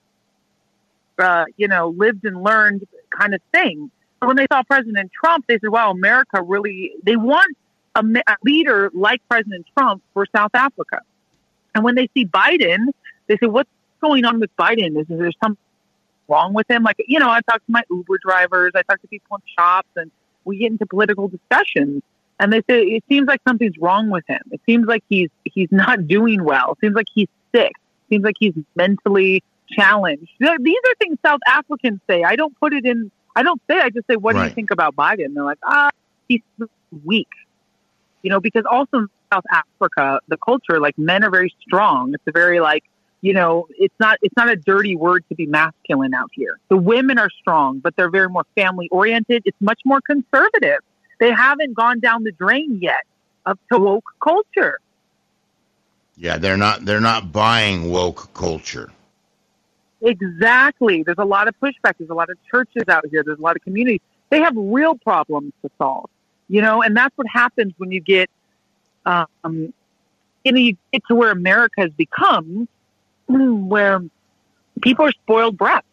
uh, you know, lived and learned kind of thing. So when they saw President Trump, they said, wow, America really, they want a, a leader like President Trump for South Africa. And when they see Biden, they say, what's going on with Biden? Is, is there something wrong with him? Like, you know, I talk to my Uber drivers, I talk to people in shops, and we get into political discussions. And they say, it seems like something's wrong with him. It seems like he's he's not doing well. It seems like he's sick. It seems like he's mentally challenged. These are things South Africans say. I don't put it in, I don't say, I just say, what right. do you think about Biden? And they're like, ah, he's weak. You know, because also in South Africa, the culture, like men are very strong. It's a very like, you know, it's not it's not a dirty word to be masculine out here. The women are strong, but they're very more family oriented. It's much more conservative. They haven't gone down the drain yet of to woke culture. Yeah, they're not they're not buying woke culture. Exactly. There's a lot of pushback. There's a lot of churches out here. There's a lot of communities. They have real problems to solve, you know, and that's what happens when you get, um, you know, you get to where America has become, where people are spoiled brats.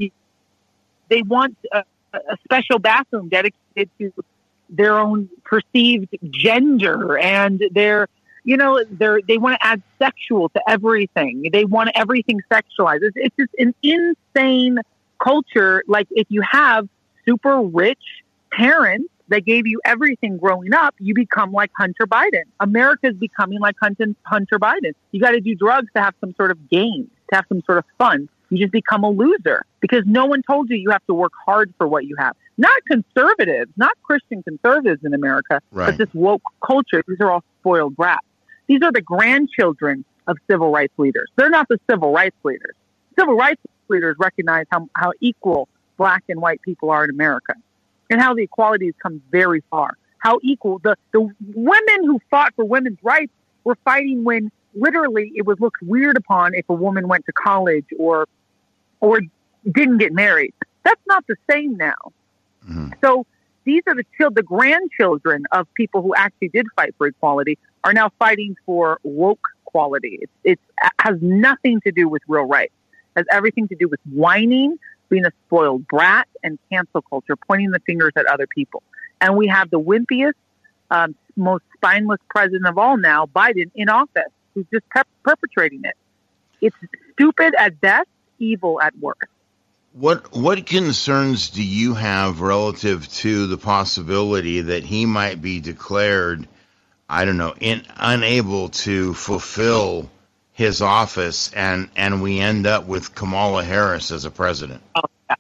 They want a, a special bathroom dedicated to their own perceived gender, and they're, you know, they're, they want to add sexual to everything. They want everything sexualized. It's, it's just an insane culture. Like if you have super rich parents that gave you everything growing up, you become like Hunter Biden. America's becoming like Hunter, Hunter Biden. You got to do drugs to have some sort of gain, to have some sort of fun. You just become a loser because no one told you you have to work hard for what you have. Not conservatives, not Christian conservatives in America, right. but this woke culture. These are all spoiled brats. These are the grandchildren of civil rights leaders. They're not the civil rights leaders. Civil rights leaders recognize how, how equal black and white people are in America. and how the equality has come very far. How equal the, the women who fought for women's rights were fighting when literally it was looked weird upon if a woman went to college or or didn't get married. That's not the same now. Mm-hmm. So these are the chil- the grandchildren of people who actually did fight for equality are now fighting for woke quality. It's, it's, it has nothing to do with real rights. It has everything to do with whining, being a spoiled brat, and cancel culture, pointing the fingers at other people. And we have the wimpiest, um, most spineless president of all now, Biden, in office, who's just per- perpetrating it. It's stupid at best, evil at worst. What what concerns do you have relative to the possibility that he might be declared, I don't know, in, unable to fulfill his office, and, and we end up with Kamala Harris as a president? Oh, yeah.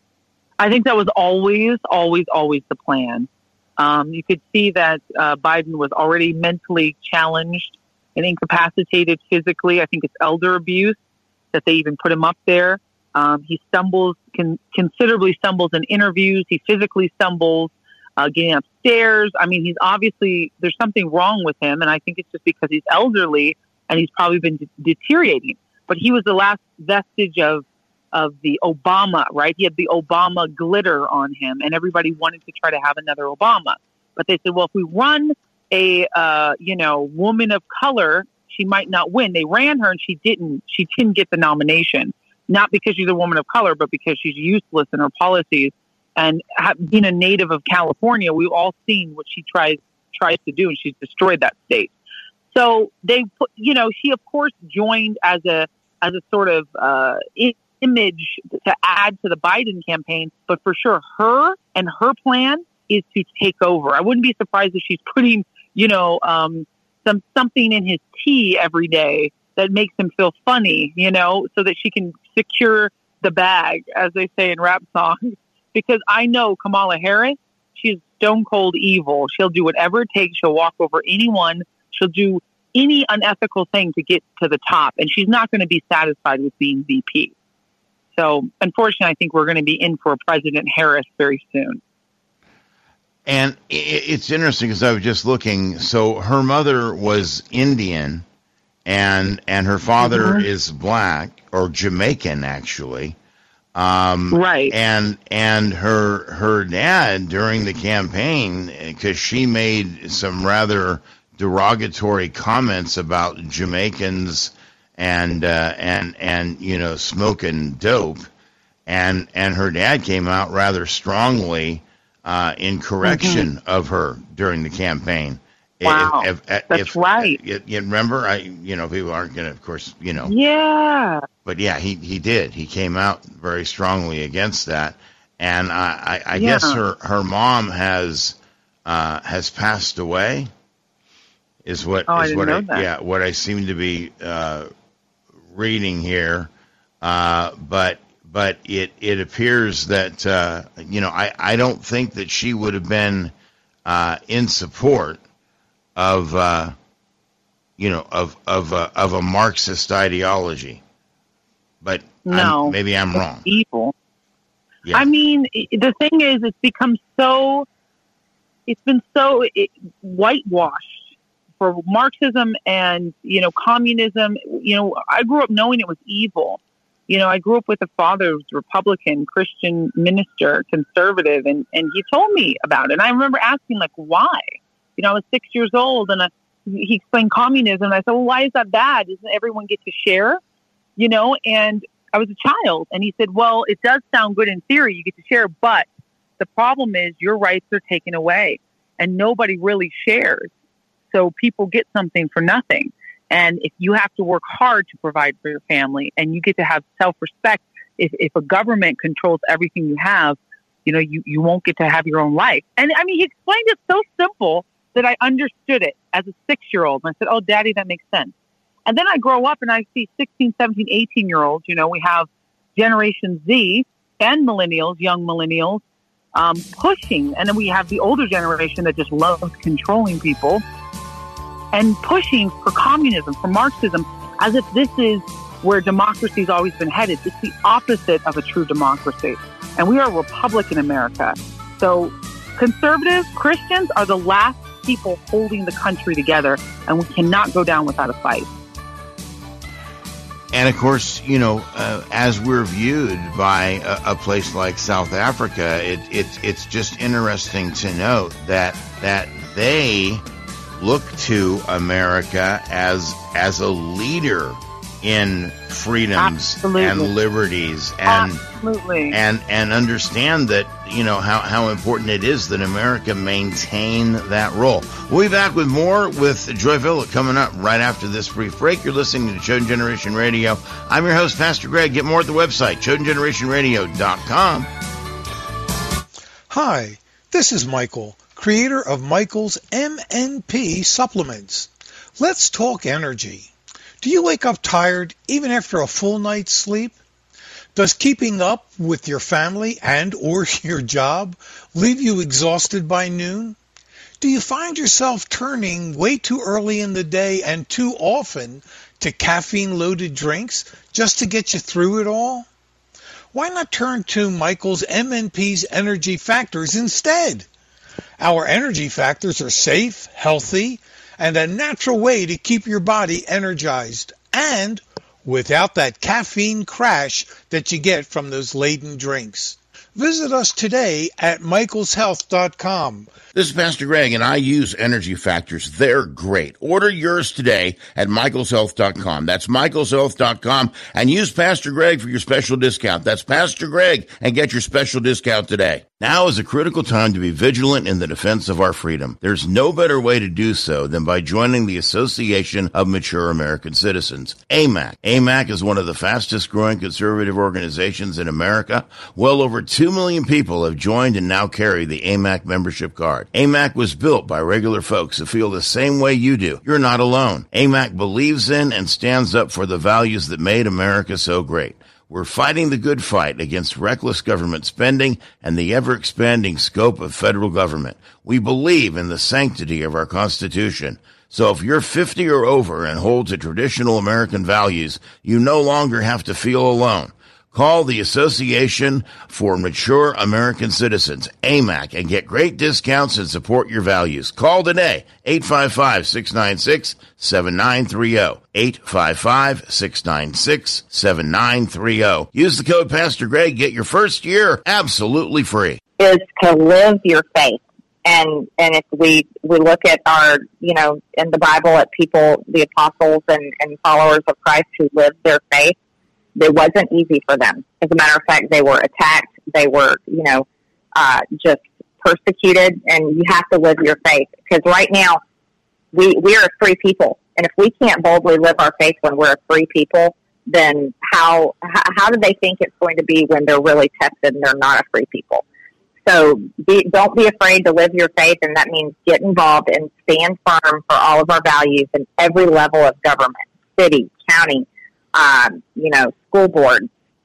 I think that was always, always, always the plan. Um, you could see that uh, Biden was already mentally challenged and incapacitated physically. I think it's elder abuse that they even put him up there. Um, he stumbles, can, considerably stumbles in interviews. He physically stumbles, uh, getting upstairs. I mean, he's obviously, there's something wrong with him. And I think it's just because he's elderly and he's probably been de- deteriorating. But he was the last vestige of, of the Obama, right? He had the Obama glitter on him, and everybody wanted to try to have another Obama. But they said, well, if we run a, uh, you know, woman of color, she might not win. They ran her and she didn't, she didn't get the nomination. Not because she's a woman of color, but because she's useless in her policies. And being a native of California, we've all seen what she tries tries to do, and she's destroyed that state. So they put, you know, she of course joined as a as a sort of uh, image to add to the Biden campaign, but for sure, her and her plan is to take over. I wouldn't be surprised if she's putting, you know, um, some something in his tea every day that makes him feel funny, you know, so that she can secure the bag, as they say in rap songs. Because I know Kamala Harris, she's stone cold evil. She'll do whatever it takes. She'll walk over anyone. She'll do any unethical thing to get to the top. And she's not going to be satisfied with being V P. So, unfortunately, I think we're going to be in for a President Harris very soon. And it's interesting because I was just looking. So her mother was Indian, and and her father mm-hmm. is black, or Jamaican, actually. Um, right. And and her her dad during the campaign, because she made some rather derogatory comments about Jamaicans and uh, and and you know smoking dope, and and her dad came out rather strongly uh, in correction mm-hmm. of her during the campaign. Wow, if, if, that's if, right. You, you remember, I you know people aren't going to, of course, you know. Yeah. But yeah, he, he did. He came out very strongly against that, and I, I, I yeah. guess her, her mom has uh, has passed away. Is what oh, is I didn't what know I that. yeah what I seem to be uh, reading here, uh, but but it it appears that uh, you know I, I don't think that she would have been uh, in support of uh, you know of of uh, of a Marxist ideology, but no, I'm, maybe I'm wrong. Evil. Yeah. I mean, the thing is, it's become so. It's been so it, whitewashed for Marxism and you know communism. You know, I grew up knowing it was evil. You know, I grew up with a father who was Republican, Christian minister, conservative, and and he told me about it. And I remember asking, like, why? You know, I was six years old, and I, he explained communism. And I said, well, why is that bad? Doesn't everyone get to share? You know, and I was a child. And he said, well, it does sound good in theory. You get to share. But the problem is your rights are taken away, and nobody really shares. So people get something for nothing. And if you have to work hard to provide for your family, and you get to have self-respect, if, if a government controls everything you have, you know, you, you won't get to have your own life. And I mean, he explained it so simple that I understood it as a six-year-old. And I said, oh, Daddy, that makes sense. And then I grow up and I see sixteen, seventeen, eighteen-year-olds. You know, we have Generation Z and millennials, young millennials, um, pushing. And then we have the older generation that just loves controlling people and pushing for communism, for Marxism, as if this is where democracy has always been headed. It's the opposite of a true democracy. And we are a republic in America. So Conservatives, Christians are the last people holding the country together, and we cannot go down without a fight. And of course, you know, uh, as we're viewed by a, a place like South Africa, it, it, it's just interesting to note that that they look to America as as a leader in freedoms Absolutely. and liberties, and Absolutely. and and understand that, you know, how, how important it is that America maintain that role. We'll be back with more with Joy Villa coming up right after this brief break. You're listening to Chosen Generation Radio. I'm your host, Pastor Greg. Get more at the website, chosen generation radio dot com. Hi, this is Michael, creator of Michael's M N P Supplements. Let's talk energy. Do you wake up tired even after a full night's sleep? Does keeping up with your family and or your job leave you exhausted by noon? Do you find yourself turning way too early in the day and too often to caffeine-loaded drinks just to get you through it all? Why not turn to Michael's M N P's Energy Factors instead? Our Energy Factors are safe, healthy, and a natural way to keep your body energized and without that caffeine crash that you get from those laden drinks. Visit us today at michaels health dot com. This is Pastor Greg, and I use Energy Factors. They're great. Order yours today at michaels health dot com. That's michaels health dot com, and use Pastor Greg for your special discount. That's Pastor Greg, and get your special discount today. Now is a critical time to be vigilant in the defense of our freedom. There's no better way to do so than by joining the Association of Mature American Citizens, A M A C. A M A C is one of the fastest growing conservative organizations in America. Well over two million people have joined and now carry the A M A C membership card. A M A C was built by regular folks who feel the same way you do. You're not alone. A M A C believes in and stands up for the values that made America so great. We're fighting the good fight against reckless government spending and the ever-expanding scope of federal government. We believe in the sanctity of our Constitution. So if you're fifty or over and hold to traditional American values, you no longer have to feel alone. Call the Association for Mature American Citizens, A M A C, and get great discounts and support your values. Call today, eight five five, six nine six, seven nine three zero, eight five five, six nine six, seven nine three zero. Use the code Pastor Greg, get your first year absolutely free. Is to live your faith. And and if we, we look at our, you know, in the Bible at people, the apostles and, and followers of Christ who lived their faith, it wasn't easy for them. As a matter of fact, they were attacked. They were, you know, uh, just persecuted. And you have to live your faith. Because right now, we, we are a free people. And if we can't boldly live our faith when we're a free people, then how, how do they think it's going to be when they're really tested and they're not a free people? So be, don't be afraid to live your faith. And that means get involved and stand firm for all of our values in every level of government, city, county, Um, you know, school board,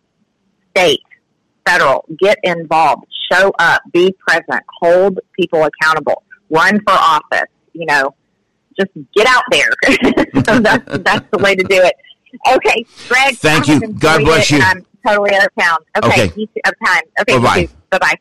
state, federal. Get involved, show up, be present, hold people accountable, run for office, you know, just get out there. So that's, that's the way to do it. Okay, Greg. Thank you. God bless you. I'm totally out of town. Okay, okay. You too, of time. Okay, bye-bye. Bye-bye.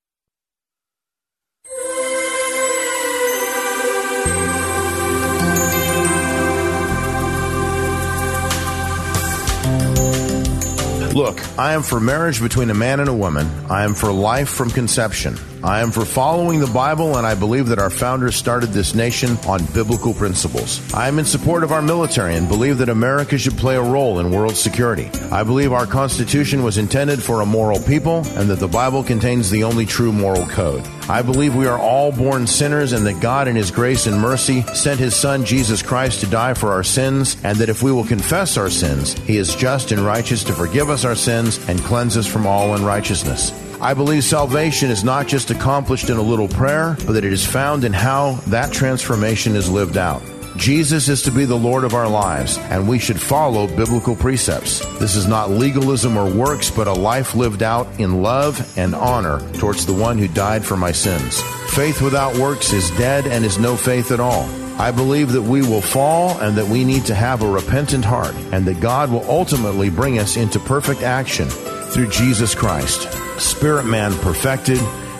Look, I am for marriage between a man and a woman. I am for life from conception. I am for following the Bible, and I believe that our founders started this nation on biblical principles. I am in support of our military and believe that America should play a role in world security. I believe our Constitution was intended for a moral people and that the Bible contains the only true moral code. I believe we are all born sinners and that God in His grace and mercy sent His Son Jesus Christ to die for our sins, and that if we will confess our sins, He is just and righteous to forgive us our sins and cleanse us from all unrighteousness. I believe salvation is not just accomplished in a little prayer, but that it is found in how that transformation is lived out. Jesus is to be the Lord of our lives, and we should follow biblical precepts. This is not legalism or works, but a life lived out in love and honor towards the one who died for my sins. Faith without works is dead and is no faith at all. I believe that we will fall and that we need to have a repentant heart, and that God will ultimately bring us into perfect action through Jesus Christ, Spirit man perfected,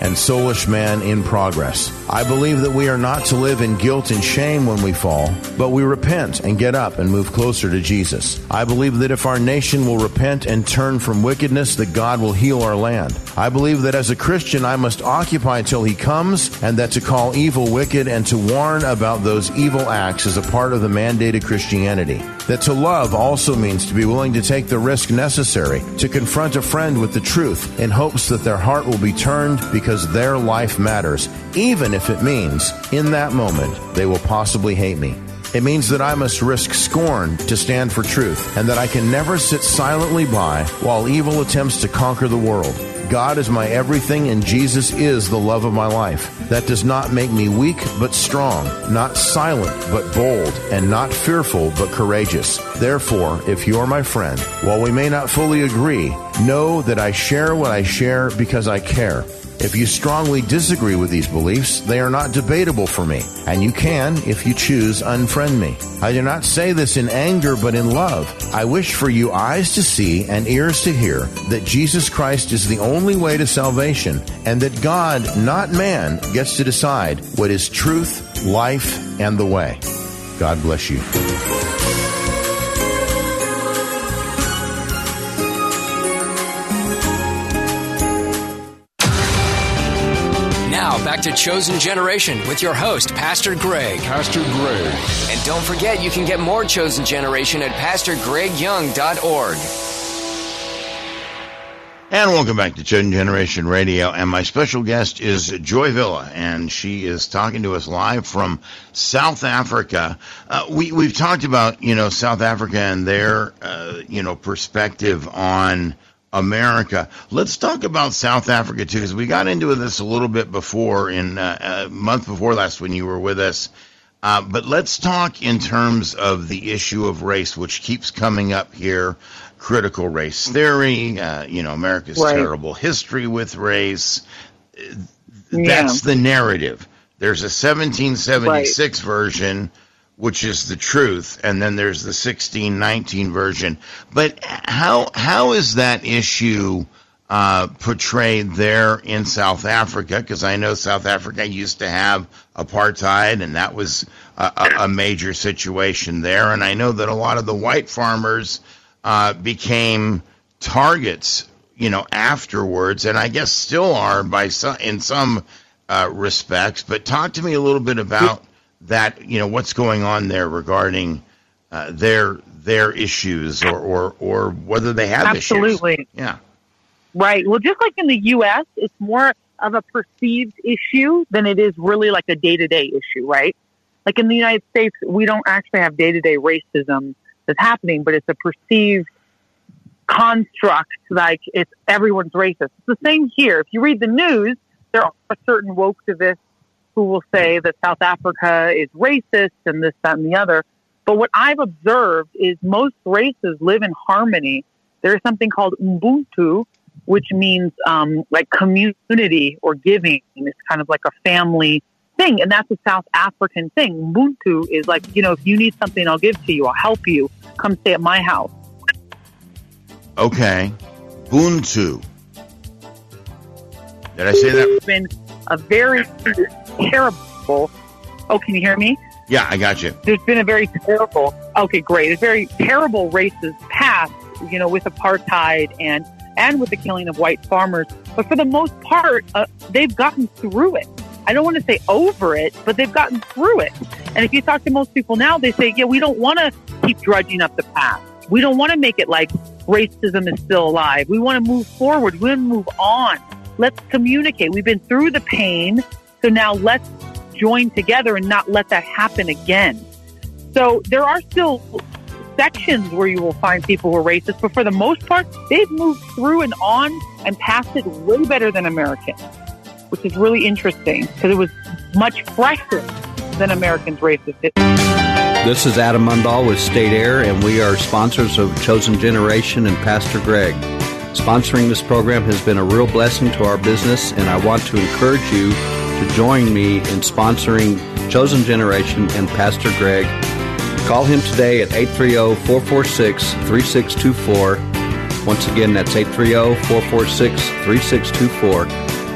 and soulish man in progress. I believe that we are not to live in guilt and shame when we fall, but we repent and get up and move closer to Jesus. I believe that if our nation will repent and turn from wickedness, that God will heal our land. I believe that as a Christian, I must occupy till he comes, and that to call evil wicked and to warn about those evil acts is a part of the mandated Christianity. That to love also means to be willing to take the risk necessary to confront a friend with the truth in hopes that their heart will be turned because their life matters, even if it means, in that moment, they will possibly hate me. It means that I must risk scorn to stand for truth, and that I can never sit silently by while evil attempts to conquer the world. God is my everything, and Jesus is the love of my life. That does not make me weak, but strong, not silent, but bold, and not fearful, but courageous. Therefore, if you are my friend, while we may not fully agree, know that I share what I share because I care. If you strongly disagree with these beliefs, they are not debatable for me, and you can, if you choose, unfriend me. I do not say this in anger, but in love. I wish for you eyes to see and ears to hear that Jesus Christ is the only way to salvation, and that God, not man, gets to decide what is truth, life, and the way. God bless you. Back to Chosen Generation with your host, Pastor Greg. Pastor Greg. And don't forget, you can get more Chosen Generation at pastor greg young dot org. And welcome back to Chosen Generation Radio. And my special guest is Joy Villa, and she is talking to us live from South Africa. Uh, we, we've talked about, you know, South Africa and their, uh, you know, perspective on America. Let's talk about South Africa, too, because we got into this a little bit before, in uh, a month before last when you were with us. Uh, but let's talk in terms of the issue of race, which keeps coming up here. Critical race theory, uh, you know, America's right. terrible history with race. That's yeah. the narrative. There's a seventeen seventy-six right. version, which is the truth, and then there's the sixteen nineteen version. But how how is that issue uh, portrayed there in South Africa? Because I know South Africa used to have apartheid, and that was a, a, a major situation there. And I know that a lot of the white farmers uh, became targets, you know, afterwards, and I guess still are by some, in some uh, respects. But talk to me a little bit about that, you know, what's going on there regarding uh, their their issues, or, or, or whether they have Absolutely. issues. Yeah. Right. Well, just like in the U S, it's more of a perceived issue than it is really like a day-to-day issue, right? Like in the United States, we don't actually have day-to-day racism that's happening, but it's a perceived construct, like it's everyone's racist. It's the same here. If you read the news, there are certain woke-activists who will say that South Africa is racist and this, that, and the other. But what I've observed is most races live in harmony. There is something called Ubuntu, which means um, like community or giving. It's kind of like a family thing. And that's a South African thing. Ubuntu is like, you know, if you need something, I'll give to you. I'll help you. Come stay at my house. Okay. Ubuntu. Did I say that? It's been a very terrible. Oh, can you hear me? Yeah, I got you. There's been a very terrible. Okay, great. A very terrible racist past, you know, with apartheid and and with the killing of white farmers. But for the most part, uh, they've gotten through it. I don't want to say over it, but they've gotten through it. And if you talk to most people now, they say, yeah, we don't want to keep drudging up the past. We don't want to make it like racism is still alive. We want to move forward. We want to move on. Let's communicate. We've been through the pain, so now let's join together and not let that happen again. So there are still sections where you will find people who are racist, but for the most part, they've moved through and on and passed it way better than Americans, which is really interesting because it was much fresher than Americans' racist. This is Adam Mundahl with State Air, and we are sponsors of Chosen Generation and Pastor Greg. Sponsoring this program has been a real blessing to our business, and I want to encourage you to join me in sponsoring Chosen Generation and Pastor Greg. Call him today at eight three zero, four four six, three six two four. Once again, that's eight three zero, four four six, three six two four.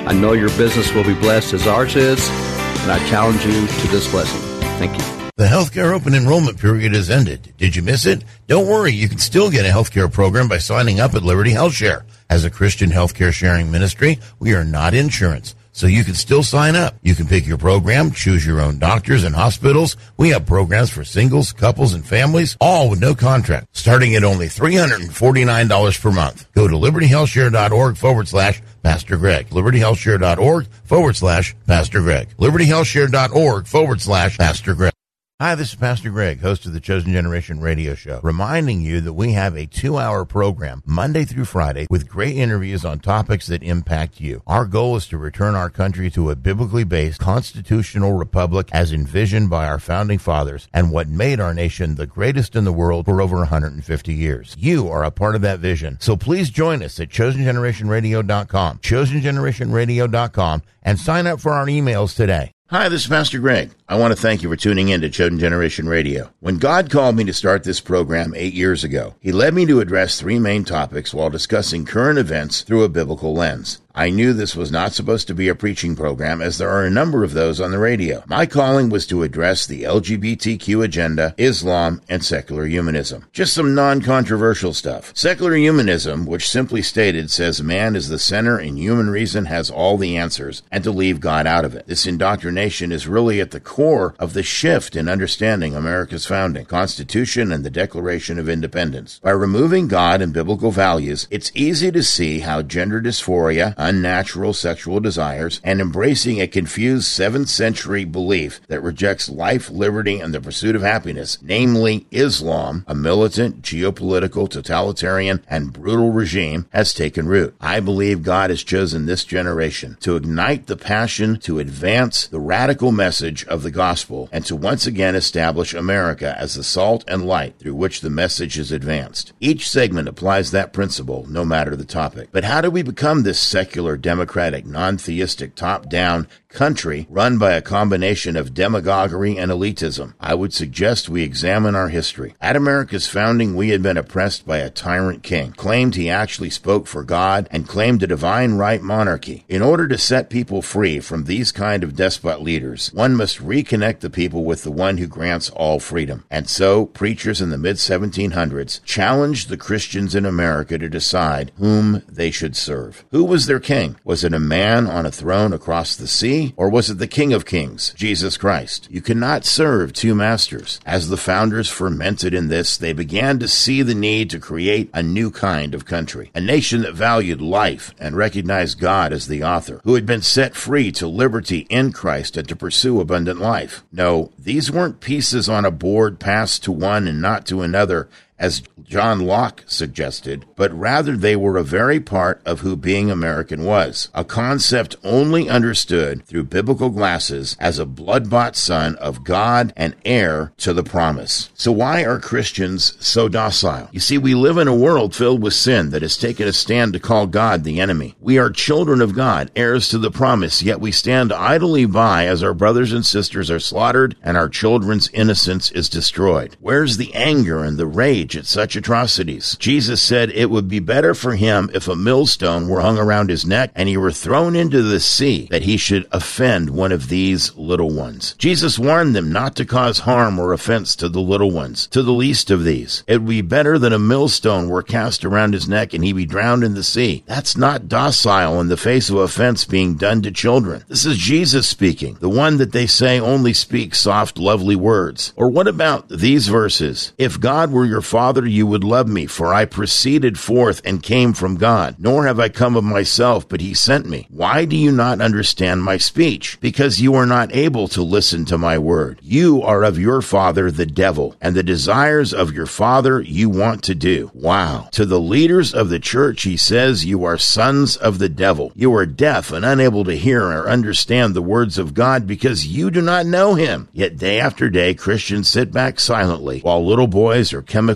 I know your business will be blessed as ours is, and I challenge you to this blessing. Thank you. The healthcare open enrollment period has ended. Did you miss it? Don't worry, you can still get a healthcare program by signing up at Liberty Health Share. As a Christian healthcare sharing ministry, we are not insurance, so you can still sign up. You can pick your program, choose your own doctors and hospitals. We have programs for singles, couples, and families, all with no contract, starting at only three hundred forty-nine dollars per month. Go to libertyhealthshare.org forward slash Pastor Greg. libertyhealthshare.org forward slash Pastor Greg. libertyhealthshare.org forward slash Pastor Greg. Hi, this is Pastor Greg, host of the Chosen Generation radio show, reminding you that we have a two-hour program Monday through Friday with great interviews on topics that impact you. Our goal is to return our country to a biblically based constitutional republic as envisioned by our founding fathers and what made our nation the greatest in the world for over one hundred fifty years. You are a part of that vision, so please join us at chosen generation radio dot com, chosen generation radio dot com, and sign up for our emails today. Hi, this is Pastor Greg. I want to thank you for tuning in to Chosen Generation Radio. When God called me to start this program eight years ago, He led me to address three main topics while discussing current events through a biblical lens. I knew this was not supposed to be a preaching program, as there are a number of those on the radio. My calling was to address the L G B T Q agenda, Islam, and secular humanism. Just some non-controversial stuff. Secular humanism, which simply stated, says man is the center and human reason has all the answers, and to leave God out of it. This indoctrination is really at the core of the shift in understanding America's founding, Constitution, and the Declaration of Independence. By removing God and biblical values, it's easy to see how gender dysphoria, unnatural sexual desires, and embracing a confused seventh century belief that rejects life, liberty, and the pursuit of happiness, namely Islam, a militant, geopolitical, totalitarian, and brutal regime, has taken root. I believe God has chosen this generation to ignite the passion to advance the radical message of the gospel and to once again establish America as the salt and light through which the message is advanced. Each segment applies that principle, no matter the topic. But how do we become this secular, democratic, non-theistic, top-down country run by a combination of demagoguery and elitism? I would suggest we examine our history. At America's founding, we had been oppressed by a tyrant king, claimed he actually spoke for God, and claimed a divine right monarchy. In order to set people free from these kind of despot leaders, one must reconnect the people with the one who grants all freedom. And so, preachers in the mid seventeen hundreds challenged the Christians in America to decide whom they should serve. Who was their king? Was it a man on a throne across the sea? Or was it the King of Kings, Jesus Christ? You cannot serve two masters. As the founders fermented in this, they began to see the need to create a new kind of country, a nation that valued life and recognized God as the author, who had been set free to liberty in Christ and to pursue abundant life. No, these weren't pieces on a board passed to one and not to another, as John Locke suggested, but rather they were a very part of who being American was, a concept only understood through biblical glasses as a blood-bought son of God and heir to the promise. So why are Christians so docile? You see, we live in a world filled with sin that has taken a stand to call God the enemy. We are children of God, heirs to the promise, yet we stand idly by as our brothers and sisters are slaughtered and our children's innocence is destroyed. Where's the anger and the rage at such atrocities? Jesus said it would be better for him if a millstone were hung around his neck and he were thrown into the sea, that he should offend one of these little ones. Jesus warned them not to cause harm or offense to the little ones, to the least of these. It would be better than a millstone were cast around his neck and he be drowned in the sea. That's not docile in the face of offense being done to children. This is Jesus speaking, the one that they say only speaks soft, lovely words. Or what about these verses? If God were your Father, you would love me, for I proceeded forth and came from God. Nor have I come of myself, but he sent me. Why do you not understand my speech? Because you are not able to listen to my word. You are of your father, the devil, and the desires of your father you want to do. Wow. To the leaders of the church, he says, you are sons of the devil. You are deaf and unable to hear or understand the words of God because you do not know him. Yet day after day, Christians sit back silently while little boys are chemically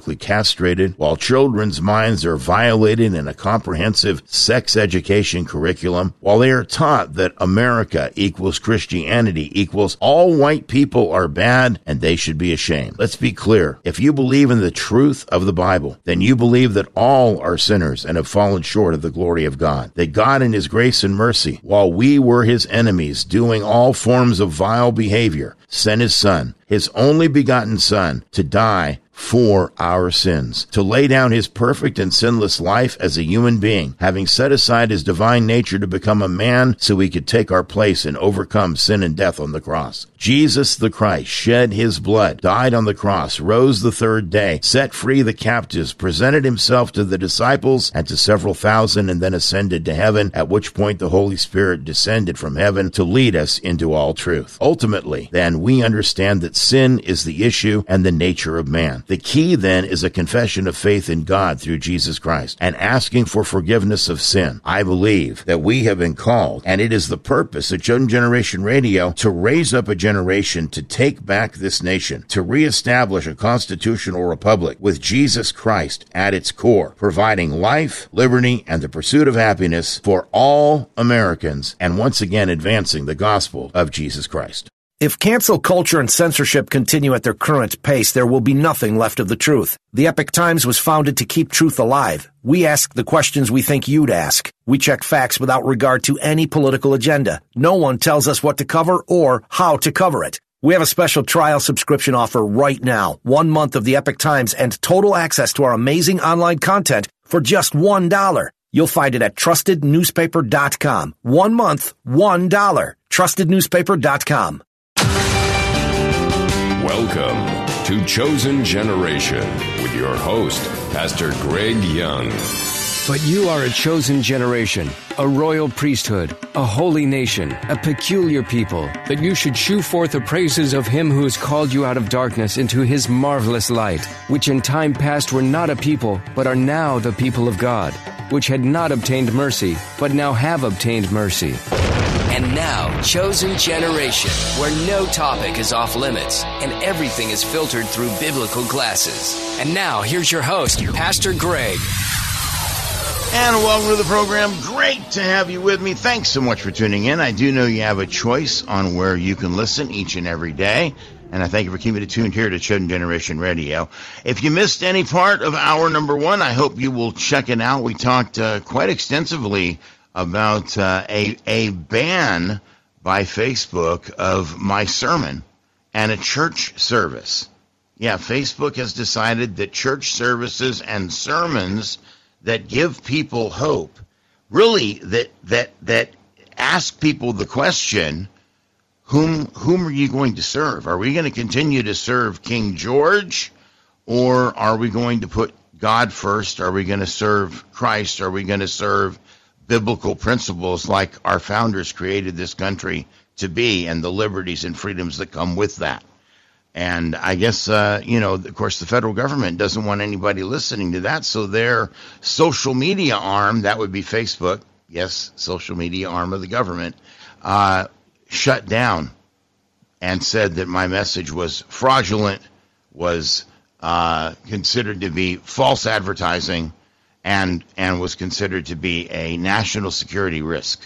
medically castrated, while children's minds are violated in a comprehensive sex education curriculum, while they are taught that America equals Christianity equals all white people are bad and they should be ashamed. Let's be clear. If you believe in the truth of the Bible, then you believe that all are sinners and have fallen short of the glory of God. That God in his grace and mercy, while we were his enemies, doing all forms of vile behavior, sent his son, his only begotten son, to die for our sins, to lay down his perfect and sinless life as a human being, having set aside his divine nature to become a man so he could take our place and overcome sin and death on the cross. Jesus the Christ shed his blood, died on the cross, rose the third day, set free the captives, presented himself to the disciples and to several thousand, and then ascended to heaven, at which point the Holy Spirit descended from heaven to lead us into all truth. Ultimately, then, we understand that sin is the issue and the nature of man. The key, then, is a confession of faith in God through Jesus Christ and asking for forgiveness of sin. I believe that we have been called, and it is the purpose of Chosen Generation Radio to raise up a generation to take back this nation, to reestablish a constitutional republic with Jesus Christ at its core, providing life, liberty, and the pursuit of happiness for all Americans, and once again advancing the gospel of Jesus Christ. If cancel culture and censorship continue at their current pace, there will be nothing left of the truth. The Epic Times was founded to keep truth alive. We ask the questions we think you'd ask. We check facts without regard to any political agenda. No one tells us what to cover or how to cover it. We have a special trial subscription offer right now. One month of the Epic Times and total access to our amazing online content for just one dollar. You'll find it at trusted newspaper dot com. One month, one dollar. trusted newspaper dot com. Welcome to Chosen Generation with your host, Pastor Greg Young. But you are a chosen generation, a royal priesthood, a holy nation, a peculiar people, that you should shew forth the praises of him who has called you out of darkness into his marvelous light, which in time past were not a people, but are now the people of God, which had not obtained mercy, but now have obtained mercy. And now, Chosen Generation, where no topic is off limits and everything is filtered through biblical glasses. And now, here's your host, Pastor Greg. And welcome to the program. Great to have you with me. Thanks so much for tuning in. I do know you have a choice on where you can listen each and every day. And I thank you for keeping it tuned here to Chosen Generation Radio. If you missed any part of hour number one, I hope you will check it out. We talked uh, quite extensively about uh, a, a ban by Facebook of my sermon and a church service. Yeah, Facebook has decided that church services and sermons that give people hope, really that that that ask people the question, whom whom are you going to serve? Are we going to continue to serve King George, or are we going to put God first? Are we going to serve Christ? Are we going to serve biblical principles like our founders created this country to be, and the liberties and freedoms that come with that? And I guess, uh, you know, of course, the federal government doesn't want anybody listening to that, so their social media arm, that would be Facebook, yes, social media arm of the government, uh, shut down and said that my message was fraudulent, was uh, considered to be false advertising, and and was considered to be a national security risk.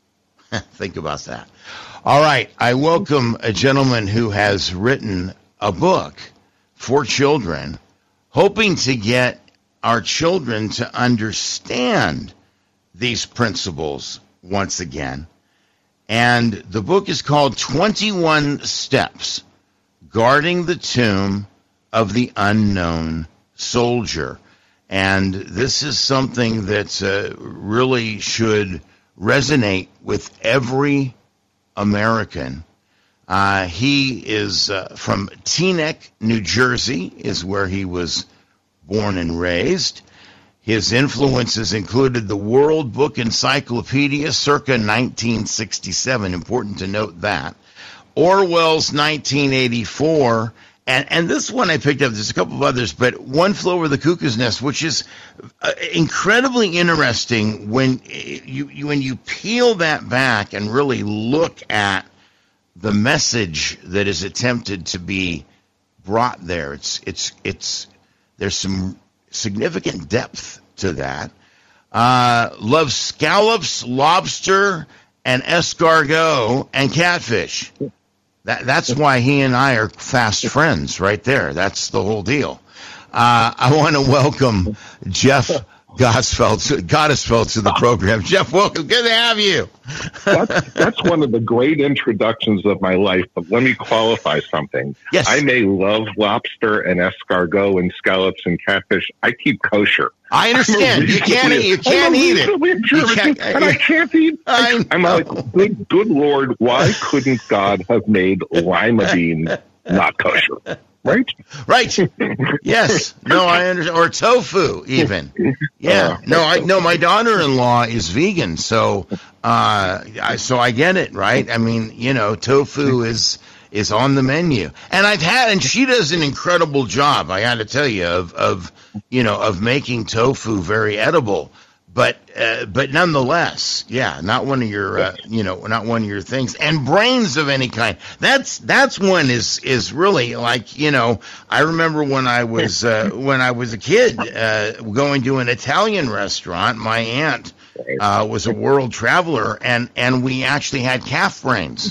Think about that. All right, I welcome a gentleman who has written a book for children, hoping to get our children to understand these principles once again. And the book is called twenty-one Steps, Guarding the Tomb of the Unknown Soldier. And this is something that uh, really should resonate with every American. Uh, he is uh, from Teaneck, New Jersey, is where he was born and raised. His influences included the World Book Encyclopedia circa nineteen sixty-seven, important to note that, Orwell's nineteen eighty-four, and, and this one I picked up, there's a couple of others, but One Flew Over the Cuckoo's Nest, which is uh, incredibly interesting when you, you when you peel that back and really look at the message that is attempted to be brought there. It's it's it's There's some significant depth to that. Uh, loves scallops, lobster, and escargot, and catfish. That, that's why he and I are fast friends right there. That's the whole deal. Uh, I want to welcome Jeff Gottesfeld, Gottesfeld to the program. Jeff, welcome. Good to have you. that's, that's one of the great introductions of my life, but let me qualify something. Yes. I may love lobster and escargot and scallops and catfish. I keep kosher. I understand. You can't eat. You can't eat it. You can't, and I can't eat. I, I'm like, good, good Lord, why couldn't God have made lima bean not kosher? Right? Right. Yes. No, I understand. Or tofu, even. Yeah. No, I no. My daughter-in-law is vegan, so uh, I, so I get it. Right. I mean, you know, tofu is is on the menu, and I've had, and she does an incredible job. I got to tell you, of of you know, of making tofu very edible. But uh, but nonetheless, yeah, not one of your uh, you know not one of your things. And brains of any kind. That's that's one is is really like, you know, I remember when I was uh, when I was a kid uh, going to an Italian restaurant. My aunt uh, was a world traveler, and and we actually had calf brains.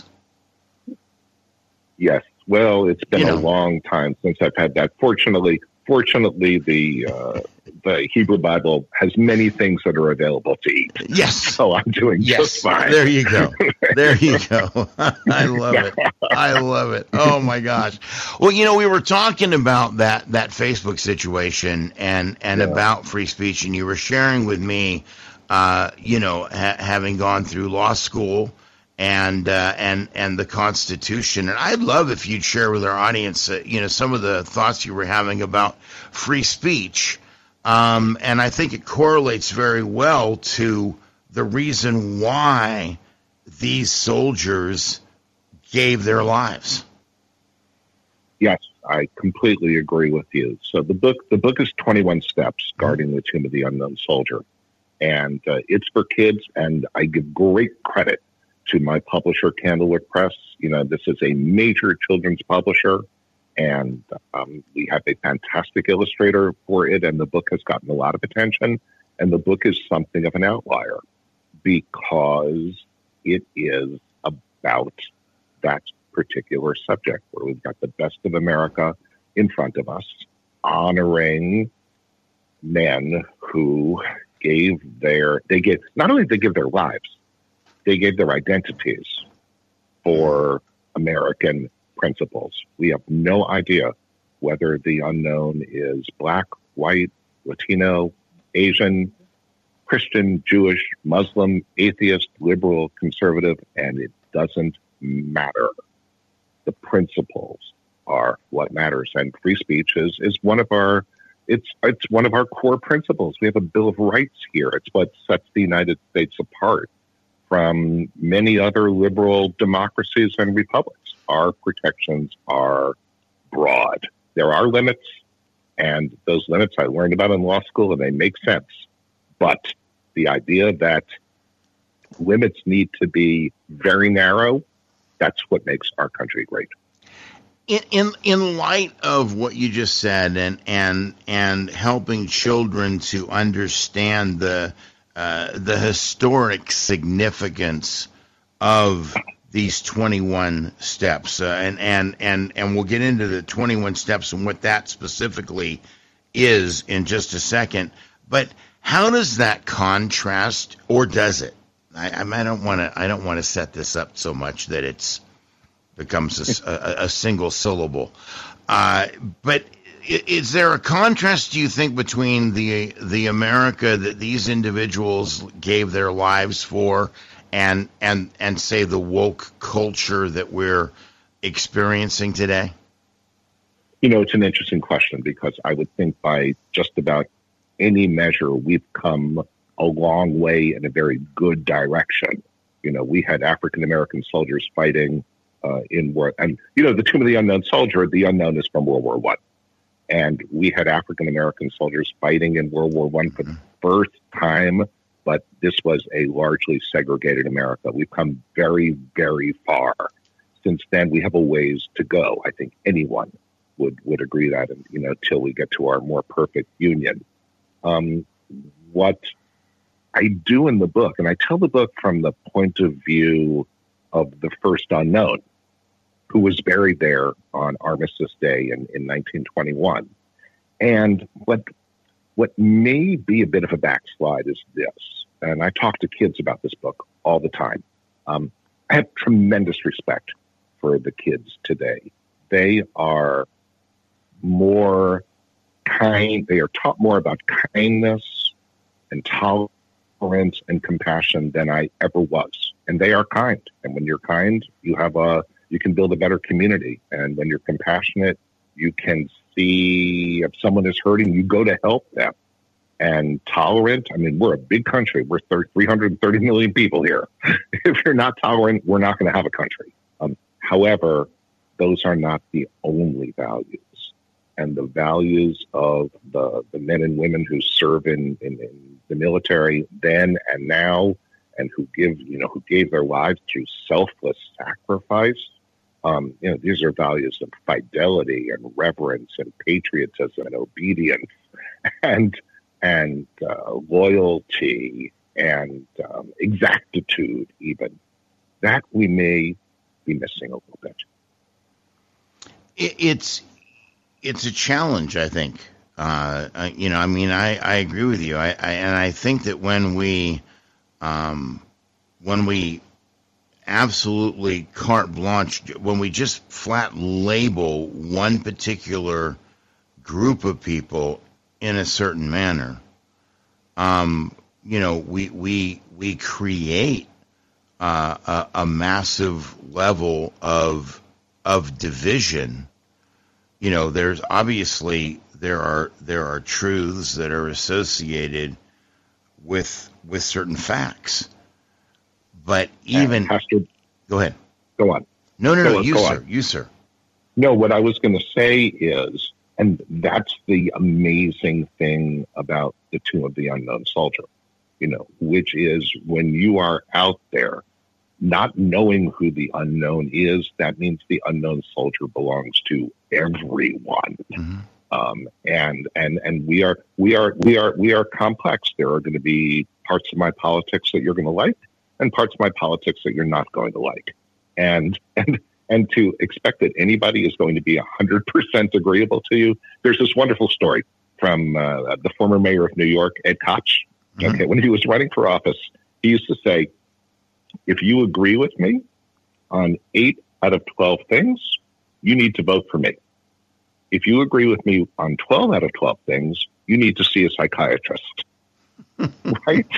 Yes, well, it's been You a know. long time since I've had that. Fortunately, fortunately, the uh, the Hebrew Bible has many things that are available to eat. Yes. So I'm doing Yes, just fine. there you go. There you go. I love it. I love it. Oh my gosh. Well, you know, we were talking about that that Facebook situation and and Yeah. about free speech, and you were sharing with me, uh, you know, ha- having gone through law school and uh, and and the Constitution. And I'd love if you'd share with our audience, uh, you know, some of the thoughts you were having about free speech. Um, and I think it correlates very well to the reason why these soldiers gave their lives. Yes, I completely agree with you. So the book, the book is twenty-one Steps, Guarding the Tomb of the Unknown Soldier. And uh, it's for kids, and I give great credit to my publisher, Candlewick Press. You know, this is a major children's publisher, and um, we have a fantastic illustrator for it, and the book has gotten a lot of attention. And the book is something of an outlier because it is about that particular subject, where we've got the best of America in front of us, honoring men who gave their, they gave, not only did they give their lives, they gave their identities for American principles. We have no idea whether the unknown is black, white, Latino, Asian, Christian, Jewish, Muslim, atheist, liberal, conservative, and it doesn't matter. The principles are what matters, and free speech is, is one of our it's it's one of our core principles. We have a Bill of Rights here. It's what sets the United States apart from many other liberal democracies and republics. Our protections are broad. There are limits, and those limits I learned about in law school, and they make sense. But the idea that limits need to be very narrow, that's what makes our country great. In, in in light of what you just said, and and and helping children to understand the uh, the historic significance of these twenty-one steps, uh, and and and and we'll get into the twenty-one steps and what that specifically is in just a second. But how does that contrast, or does it? I, I don't want to. I don't want to set this up so much that it's becomes a, a, a single syllable. Uh, but is there a contrast, do you think, between the the America that these individuals gave their lives for and and and say the woke culture that we're experiencing today? You know, it's an interesting question, because I would think by just about any measure, we've come a long way in a very good direction. You know, we had African-American soldiers fighting uh, in war. And, you know, the Tomb of the Unknown Soldier, the unknown is from World War One. And we had African-American soldiers fighting in World War One for the first time, but this was a largely segregated America. We've come very, very far. Since then, we have a ways to go. I think anyone would, would agree that, and, you know, till we get to our more perfect union. Um, what I do in the book, and I tell the book from the point of view of the first unknown, who was buried there on Armistice Day in, in nineteen twenty-one. And what what may be a bit of a backslide is this, and I talk to kids about this book all the time. Um, I have tremendous respect for the kids today. They are more kind, they are taught more about kindness and tolerance and compassion than I ever was. And they are kind. And when you're kind, you have a, you can build a better community. And when you're compassionate, you can see if someone is hurting, you go to help them. And tolerant, I mean, we're a big country. We're three hundred thirty million people here. If you're not tolerant, we're not going to have a country. Um, however, those are not the only values. And the values of the, the men and women who serve in, in, in the military then and now, and who give, you know, who gave their lives through selfless sacrifice. Um, you know, these are values of fidelity and reverence and patriotism and obedience and and uh, loyalty and um, exactitude, even. That we may be missing a little bit. It, it's it's a challenge, I think. Uh, I, you know, I mean, I, I agree with you. I, I and I think that when we um, when we absolutely carte blanche, when we just flat label one particular group of people in a certain manner, um, you know, we we we create uh, a, a massive level of of division. You know, there's obviously there are there are truths that are associated with with certain facts, but even uh, Pastor, go ahead. Go on. No, no, go no. on, You, go sir. On. You, sir. No, what I was going to say is, and that's the amazing thing about the Tomb of the Unknown Soldier, you know, which is when you are out there, not knowing who the unknown is, that means the unknown soldier belongs to everyone. Mm-hmm. Um, and, and, and we are, we are, we are, we are complex. There are going to be parts of my politics that you're going to like and parts of my politics that you're not going to like. And, and, and to expect that anybody is going to be a hundred percent agreeable to you. There's this wonderful story from, uh, the former mayor of New York, Ed Koch. Mm-hmm. Okay. When he was running for office, he used to say, if you agree with me on eight out of twelve things, you need to vote for me. If you agree with me on twelve out of twelve things, you need to see a psychiatrist. Right?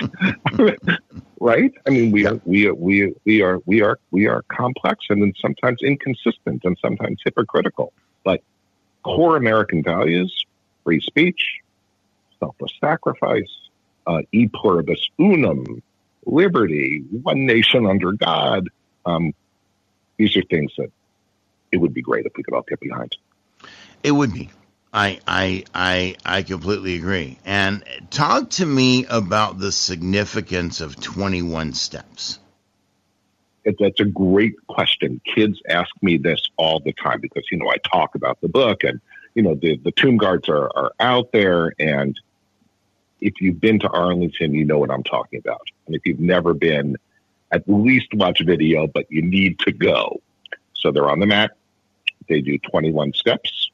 Right? I mean, we are, we are, we are, we are, we are, we are complex and then sometimes inconsistent and sometimes hypocritical. But core American values, free speech, selfless sacrifice, uh, e pluribus unum, liberty, one nation under God. Um, these are things that it would be great if we could all get behind. It would be. I I I I completely agree. And talk to me about the significance of twenty-one steps. It, that's a great question. Kids ask me this all the time because, you know, I talk about the book and, you know, the, the tomb guards are, are out there. And if you've been to Arlington, you know what I'm talking about. And if you've never been, at least watch video, but you need to go. So they're on the mat. They do twenty-one steps,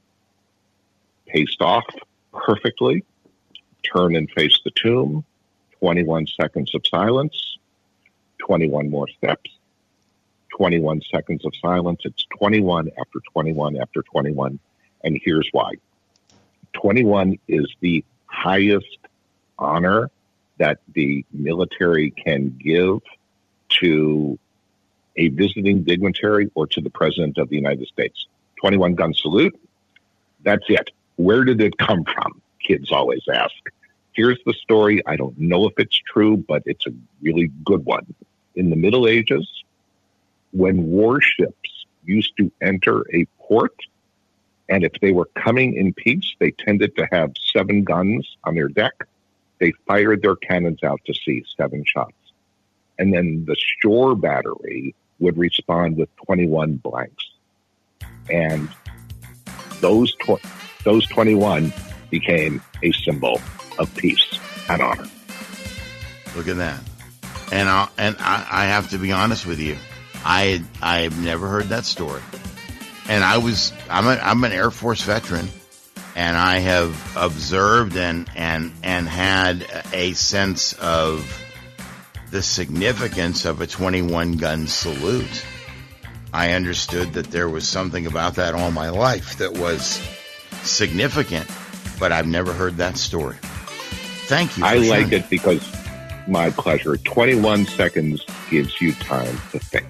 paced off perfectly, turn and face the tomb, twenty-one seconds of silence, twenty-one more steps, twenty-one seconds of silence. It's twenty-one after twenty-one after twenty-one. And here's why. twenty-one is the highest honor that the military can give to a visiting dignitary or to the President of the United States. twenty-one gun salute. That's it. Where did it come from? Kids always ask. Here's the story. I don't know if it's true, but it's a really good one. In the Middle Ages, when warships used to enter a port, and if they were coming in peace, they tended to have seven guns on their deck. They fired their cannons out to sea, seven shots. And then the shore battery would respond with twenty-one blanks. And those tw- those twenty-one became a symbol of peace and honor. Look at that. And I and I, I have to be honest with you, I I've never heard that story. And I was I'm a, I'm an Air Force veteran, and I have observed and and and had a sense of the significance of a twenty-one gun salute. I understood that there was something about that all my life that was significant, but I've never heard that story. Thank you. I like sharing. it because my pleasure. twenty-one seconds gives you time to think.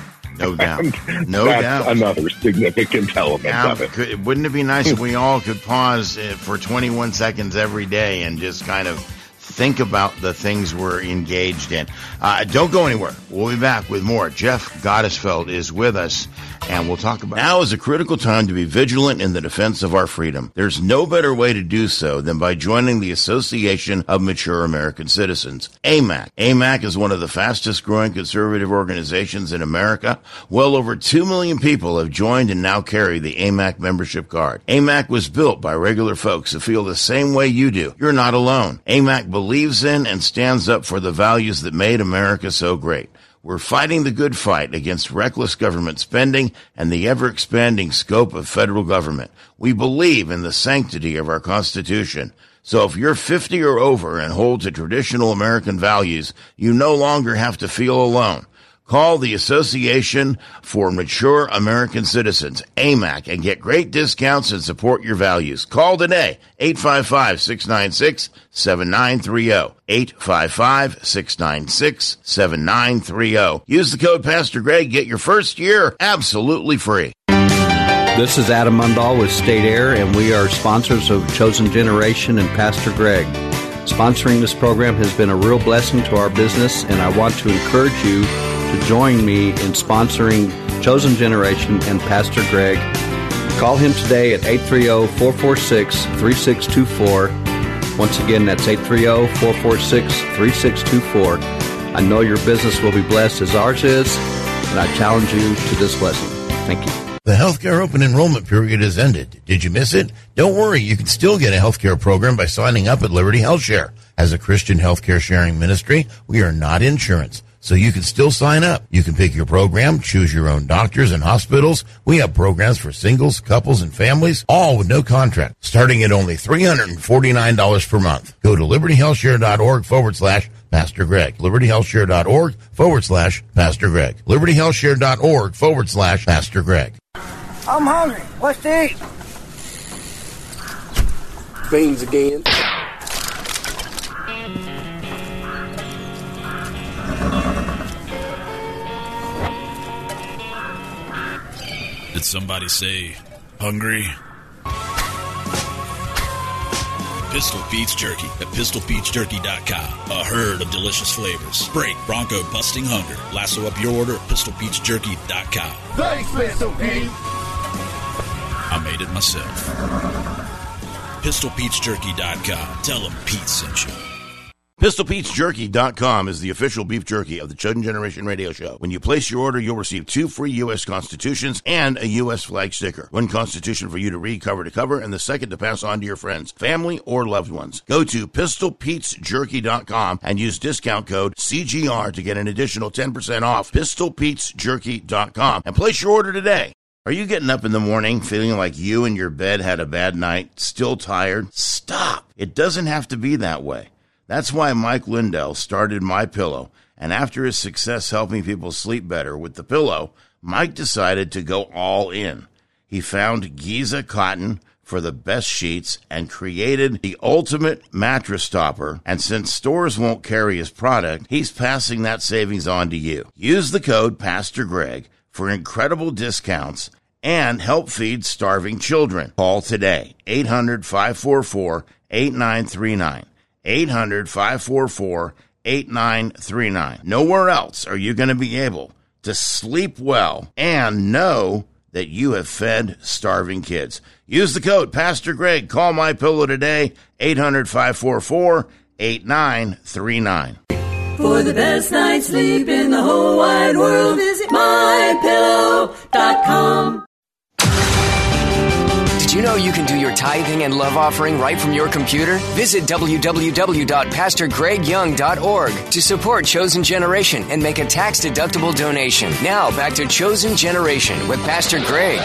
No doubt. No That's doubt. Another significant element Now, of it. could, wouldn't it be nice if we all could pause for twenty-one seconds every day and just kind of think about the things we're engaged in? Uh, don't go anywhere. We'll be back with more. Jeff Gottesfeld is with us, and we'll talk about... Now is a critical time to be vigilant in the defense of our freedom. There's no better way to do so than by joining the Association of Mature American Citizens, A M A C. A M A C is one of the fastest growing conservative organizations in America. Well over two million people have joined and now carry the A M A C membership card. A M A C was built by regular folks who feel the same way you do. You're not alone. A M A C believes in and stands up for the values that made America so great. We're fighting the good fight against reckless government spending and the ever-expanding scope of federal government. We believe in the sanctity of our Constitution. So if you're fifty or over and hold to traditional American values, you no longer have to feel alone. Call the Association for Mature American Citizens, A M A C, and get great discounts and support your values. Call today, eight five five, six nine six, seven nine three zero, eight five five, six nine six, seven nine three zero. Use the code Pastor Greg, get your first year absolutely free. This is Adam Mundahl with State Air, and we are sponsors of Chosen Generation and Pastor Greg. Sponsoring this program has been a real blessing to our business, and I want to encourage you to join me in sponsoring Chosen Generation and Pastor Greg. Call him today at eight three zero, four four six, three six two four. Once again, that's eight three zero, four four six, three six two four. I know your business will be blessed as ours is, and I challenge you to this blessing. Thank you. The healthcare open enrollment period has ended. Did you miss it? Don't worry, you can still get a healthcare program by signing up at Liberty Health Share. As a Christian healthcare sharing ministry, we are not insurance, so you can still sign up. You can pick your program, choose your own doctors and hospitals. We have programs for singles, couples, and families, all with no contract, starting at only three hundred forty-nine dollars per month. Go to libertyhealthshare.org forward slash Pastor Greg. libertyhealthshare.org forward slash Pastor Greg. libertyhealthshare.org forward slash Pastor Greg. I'm hungry. What's to eat? Beans again. Did somebody say hungry? Pistol Pete's Jerky at pistol pete's jerky dot com. A herd of delicious flavors. Break bronco busting hunger. Lasso up your order at pistol pete's jerky dot com. Thanks, Pistol Pete. I made it myself. pistol pete's jerky dot com. Tell them Pete sent you. pistol pete's jerky dot com is the official beef jerky of the Chosen Generation Radio Show. When you place your order, you'll receive two free U S Constitutions and a U S flag sticker. One Constitution for you to read cover to cover, and the second to pass on to your friends, family, or loved ones. Go to pistol pete's jerky dot com and use discount code C G R to get an additional ten percent off pistol pete's jerky dot com and place your order today. Are you getting up in the morning feeling like you and your bed had a bad night, still tired? Stop. It doesn't have to be that way. That's why Mike Lindell started MyPillow, and after his success helping people sleep better with the pillow, Mike decided to go all in. He found Giza cotton for the best sheets and created the ultimate mattress topper, and since stores won't carry his product, he's passing that savings on to you. Use the code Pastor Greg for incredible discounts and help feed starving children. Call today, eight hundred, five four four, eight nine three nine. eight hundred, five four four, eight nine three nine. Nowhere else are you going to be able to sleep well and know that you have fed starving kids. Use the code Pastor Greg. Call MyPillow today, eight hundred, five four four, eight nine three nine. For the best night's sleep in the whole wide world, visit my pillow dot com. Did you know you can do your tithing and love offering right from your computer? Visit w w w dot pastor greg young dot org to support Chosen Generation and make a tax-deductible donation. Now, back to Chosen Generation with Pastor Greg.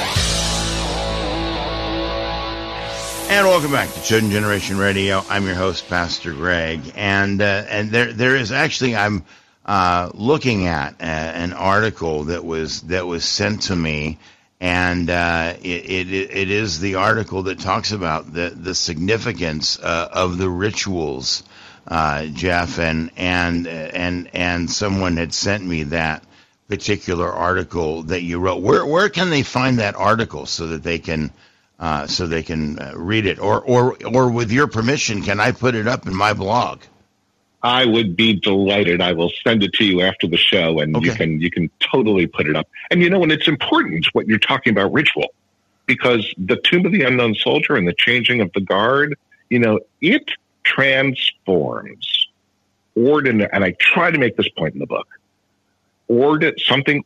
And welcome back to Chosen Generation Radio. I'm your host, Pastor Greg, and uh, and there there is actually I'm uh, looking at uh, an article that was that was sent to me, and uh, it, it it is the article that talks about the the significance uh, of the rituals, uh, Jeff, and and and and someone had sent me that particular article that you wrote. Where where can they find that article so that they can Uh, so they can uh, read it, or, or, or with your permission, can I put it up in my blog? I would be delighted. I will send it to you after the show, and okay. you can you can totally put it up. And you know, and it's important what you're talking about ritual, because the Tomb of the Unknown Soldier and the changing of the guard, you know, it transforms ordinary. And I try to make this point in the book: Ord something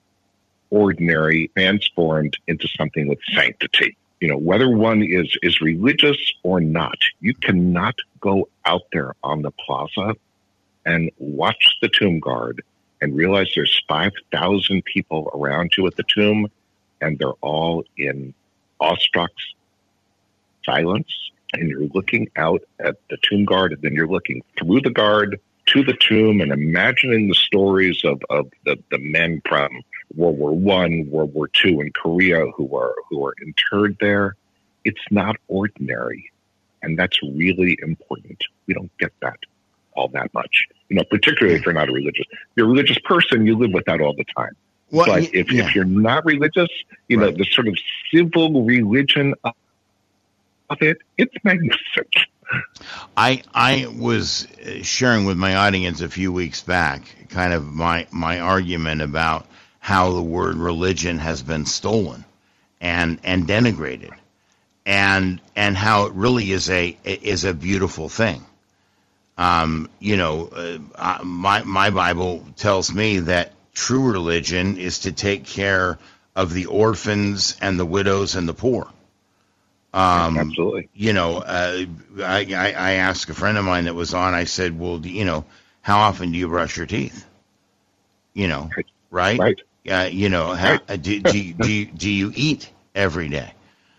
ordinary transformed into something with sanctity. You know, whether one is, is religious or not, you cannot go out there on the plaza and watch the tomb guard and realize there's five thousand people around you at the tomb, and they're all in awestruck silence. And you're looking out at the tomb guard, and then you're looking through the guard to the tomb and imagining the stories of, of the, the men from World War One, World War Two in Korea who are who are interred there. It's not ordinary, and that's really important. We don't get that all that much, you know. Particularly if you're not a religious, if you're a religious person, you live with that all the time. Well, but if yeah. if you're not religious, you right. know, the sort of civil religion of it, it's magnificent. I I was sharing with my audience a few weeks back, kind of my my argument about how the word religion has been stolen and and denigrated, and and how it really is a is a beautiful thing. Um, you know, uh, my my Bible tells me that true religion is to take care of the orphans and the widows and the poor. Um, Absolutely. You know, uh, I, I I asked a friend of mine that was on. I said, well, do, you know, how often do you brush your teeth? You know, right? Right. Uh, you know, how, uh, do, do, you, do, you, do you eat every day?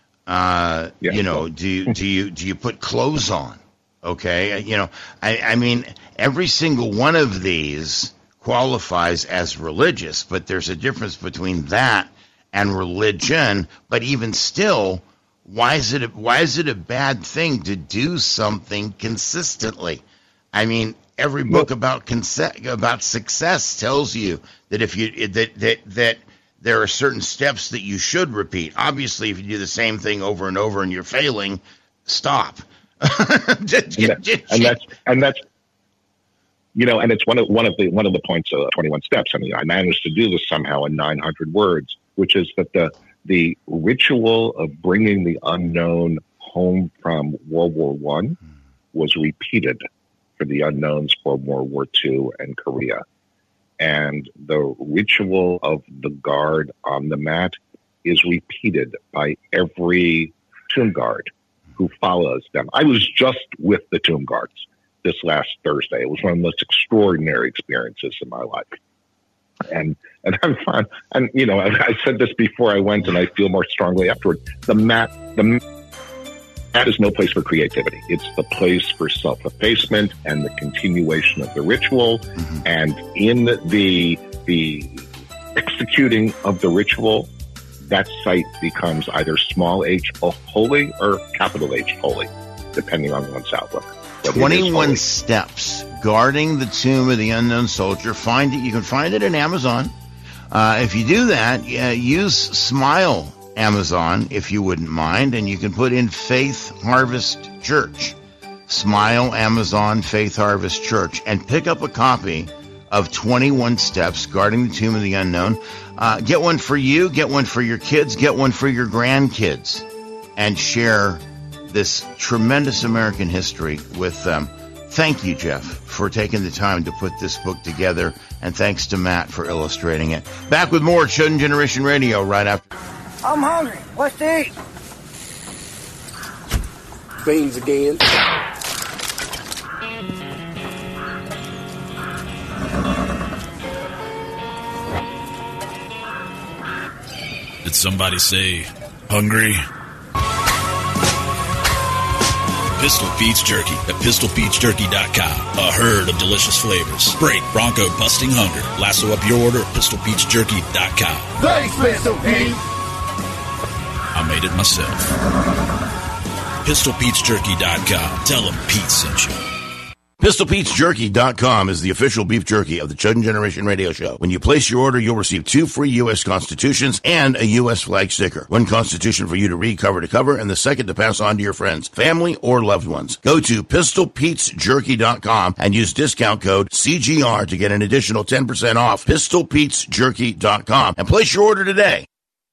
Uh, yeah, you know, do you, do you do you put clothes on? Okay, you know, I, I mean, every single one of these qualifies as religious, but there's a difference between that and religion. But even still, why is it a, why is it a bad thing to do something consistently? I mean, every book about conce- about success tells you that if you that that that there are certain steps that you should repeat. Obviously, if you do the same thing over and over and you're failing, stop. and, that, and that's and that's you know, and it's one of one of the one of the points of twenty-one Steps. I mean, I managed to do this somehow in nine hundred words, which is that the the ritual of bringing the unknown home from World War One was repeated for the unknowns for World War Two and Korea. And the ritual of the guard on the mat is repeated by every tomb guard who follows them. I was just with the tomb guards this last Thursday. It was one of the most extraordinary experiences in my life. And and I'm fine. And, you know, I, I said this before I went, and I feel more strongly afterward. The mat, the mat is no place for creativity. It's the place for self-effacement and the continuation of the ritual. Mm-hmm. And in the the executing of the ritual, that site becomes either small h holy or capital H holy, depending on one's outlook. twenty-one steps, guarding the tomb of the unknown soldier. Find it. You can find it in Amazon. Uh, if you do that, uh, use Smile Amazon, if you wouldn't mind, and you can put in Faith Harvest Church. Smile Amazon Faith Harvest Church, and pick up a copy of twenty-one Steps, Guarding the Tomb of the Unknown. Uh, get one for you, get one for your kids, get one for your grandkids, and share this tremendous American history with them. Thank you, Jeff, for taking the time to put this book together, and thanks to Matt for illustrating it. Back with more Chosen Generation Radio right after. I'm hungry. What's to eat? beans again. Did somebody say hungry? Pistol Pete's Jerky at pistol pete's jerky dot com. A herd of delicious flavors. Break Bronco busting hunger. Lasso up your order at pistol pete's jerky dot com. Thanks, Pistol Pete. I made it myself. pistol pete's jerky dot com. Tell them Pete sent you. pistol pete's jerky dot com is the official beef jerky of the Chosen Generation Radio Show. When you place your order, you'll receive two free U S Constitutions and a U S flag sticker. One Constitution for you to read cover to cover, and the second to pass on to your friends, family, or loved ones. Go to pistol pete's jerky dot com and use discount code C G R to get an additional ten percent off pistol pete's jerky dot com and place your order today.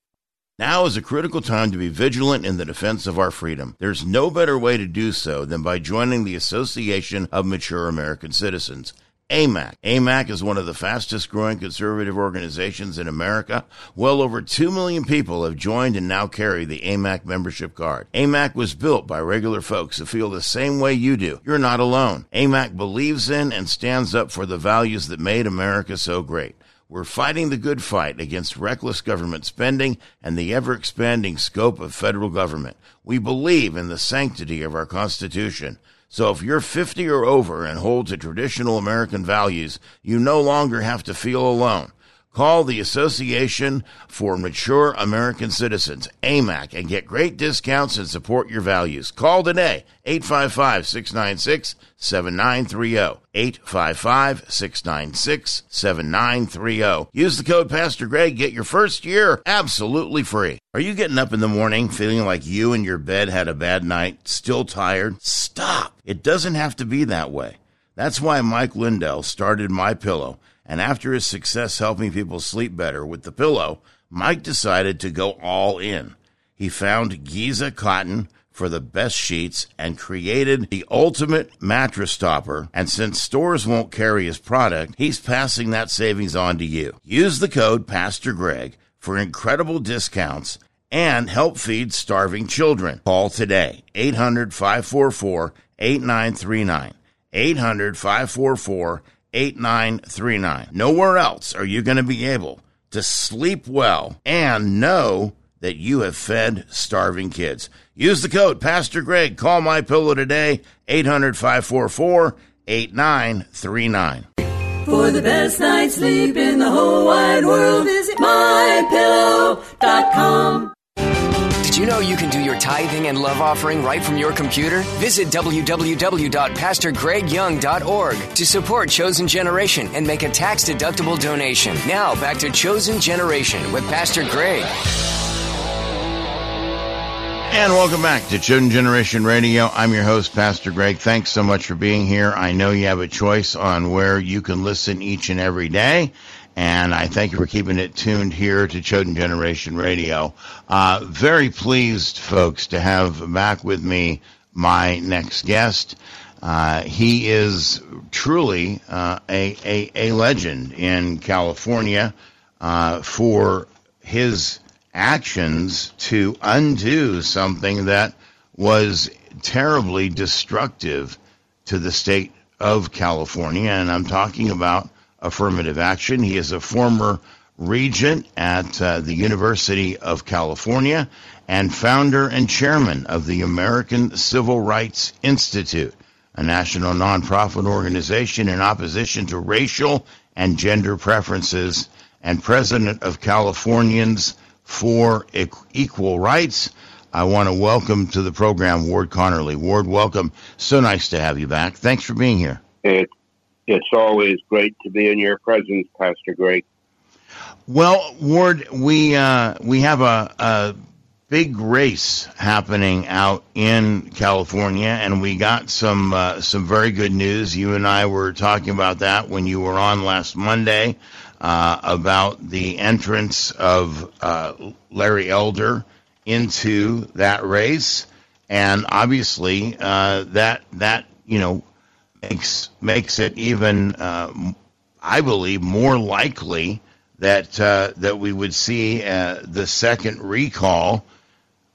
Now is a critical time to be vigilant in the defense of our freedom. There's no better way to do so than by joining the Association of Mature American Citizens, A M A C. A M A C is one of the fastest growing conservative organizations in America. Well over two million people have joined and now carry the A M A C membership card. A M A C was built by regular folks who feel the same way you do. You're not alone. A M A C believes in and stands up for the values that made America so great. We're fighting the good fight against reckless government spending and the ever-expanding scope of federal government. We believe in the sanctity of our Constitution. So if you're fifty or over and hold to traditional American values, you no longer have to feel alone. Call the Association for Mature American Citizens, A M A C, and get great discounts and support your values. Call today, eight five five, six nine six, seven nine three zero, eight five five, six nine six, seven nine three zero. Use the code Pastor Greg, get your first year absolutely free. Are you getting up in the morning feeling like you and your bed had a bad night, still tired? Stop. It doesn't have to be that way. That's why Mike Lindell started MyPillow. And after his success helping people sleep better with the pillow, Mike decided to go all in. He found Giza cotton for the best sheets and created the ultimate mattress topper. And since stores won't carry his product, he's passing that savings on to you. Use the code Pastor Greg for incredible discounts and help feed starving children. Call today, eight hundred, five four four, eight nine three nine, eight hundred, five four four, eight nine three nine. Nowhere else are you going to be able to sleep well and know that you have fed starving kids. Use the code Pastor Greg. Call MyPillow today, eight hundred, five four four, eight nine three nine. For the best night's sleep in the whole wide world, visit my pillow dot com. Did you know you can do your tithing and love offering right from your computer? Visit w w w dot pastor greg young dot org to support Chosen Generation and make a tax-deductible donation. Now, back to Chosen Generation with Pastor Greg. And welcome back to Chosen Generation Radio. I'm your host, Pastor Greg. Thanks so much for being here. I know you have a choice on where you can listen each and every day. And I thank you for keeping it tuned here to Chosen Generation Radio. Uh, very pleased, folks, to have back with me my next guest. Uh, he is truly uh, a, a, a legend in California uh, for his actions to undo something that was terribly destructive to the state of California. And I'm talking about affirmative action. He is a former regent at uh, the University of California and founder and chairman of the American Civil Rights Institute, a national nonprofit organization in opposition to racial and gender preferences, and president of Californians for Equal Rights. I want to welcome to the program Ward Connerly. Ward, welcome. So nice to have you back. Thanks for being here. It's, it's always great to be in your presence, Pastor Greg. Well, Ward, we uh, we have a, a big race happening out in California, and we got some uh, some very good news. You and I were talking about that when you were on last Monday uh, about the entrance of uh, Larry Elder into that race, and obviously uh, that that you know makes makes it even, uh, I believe, more likely that uh, that we would see uh, the second recall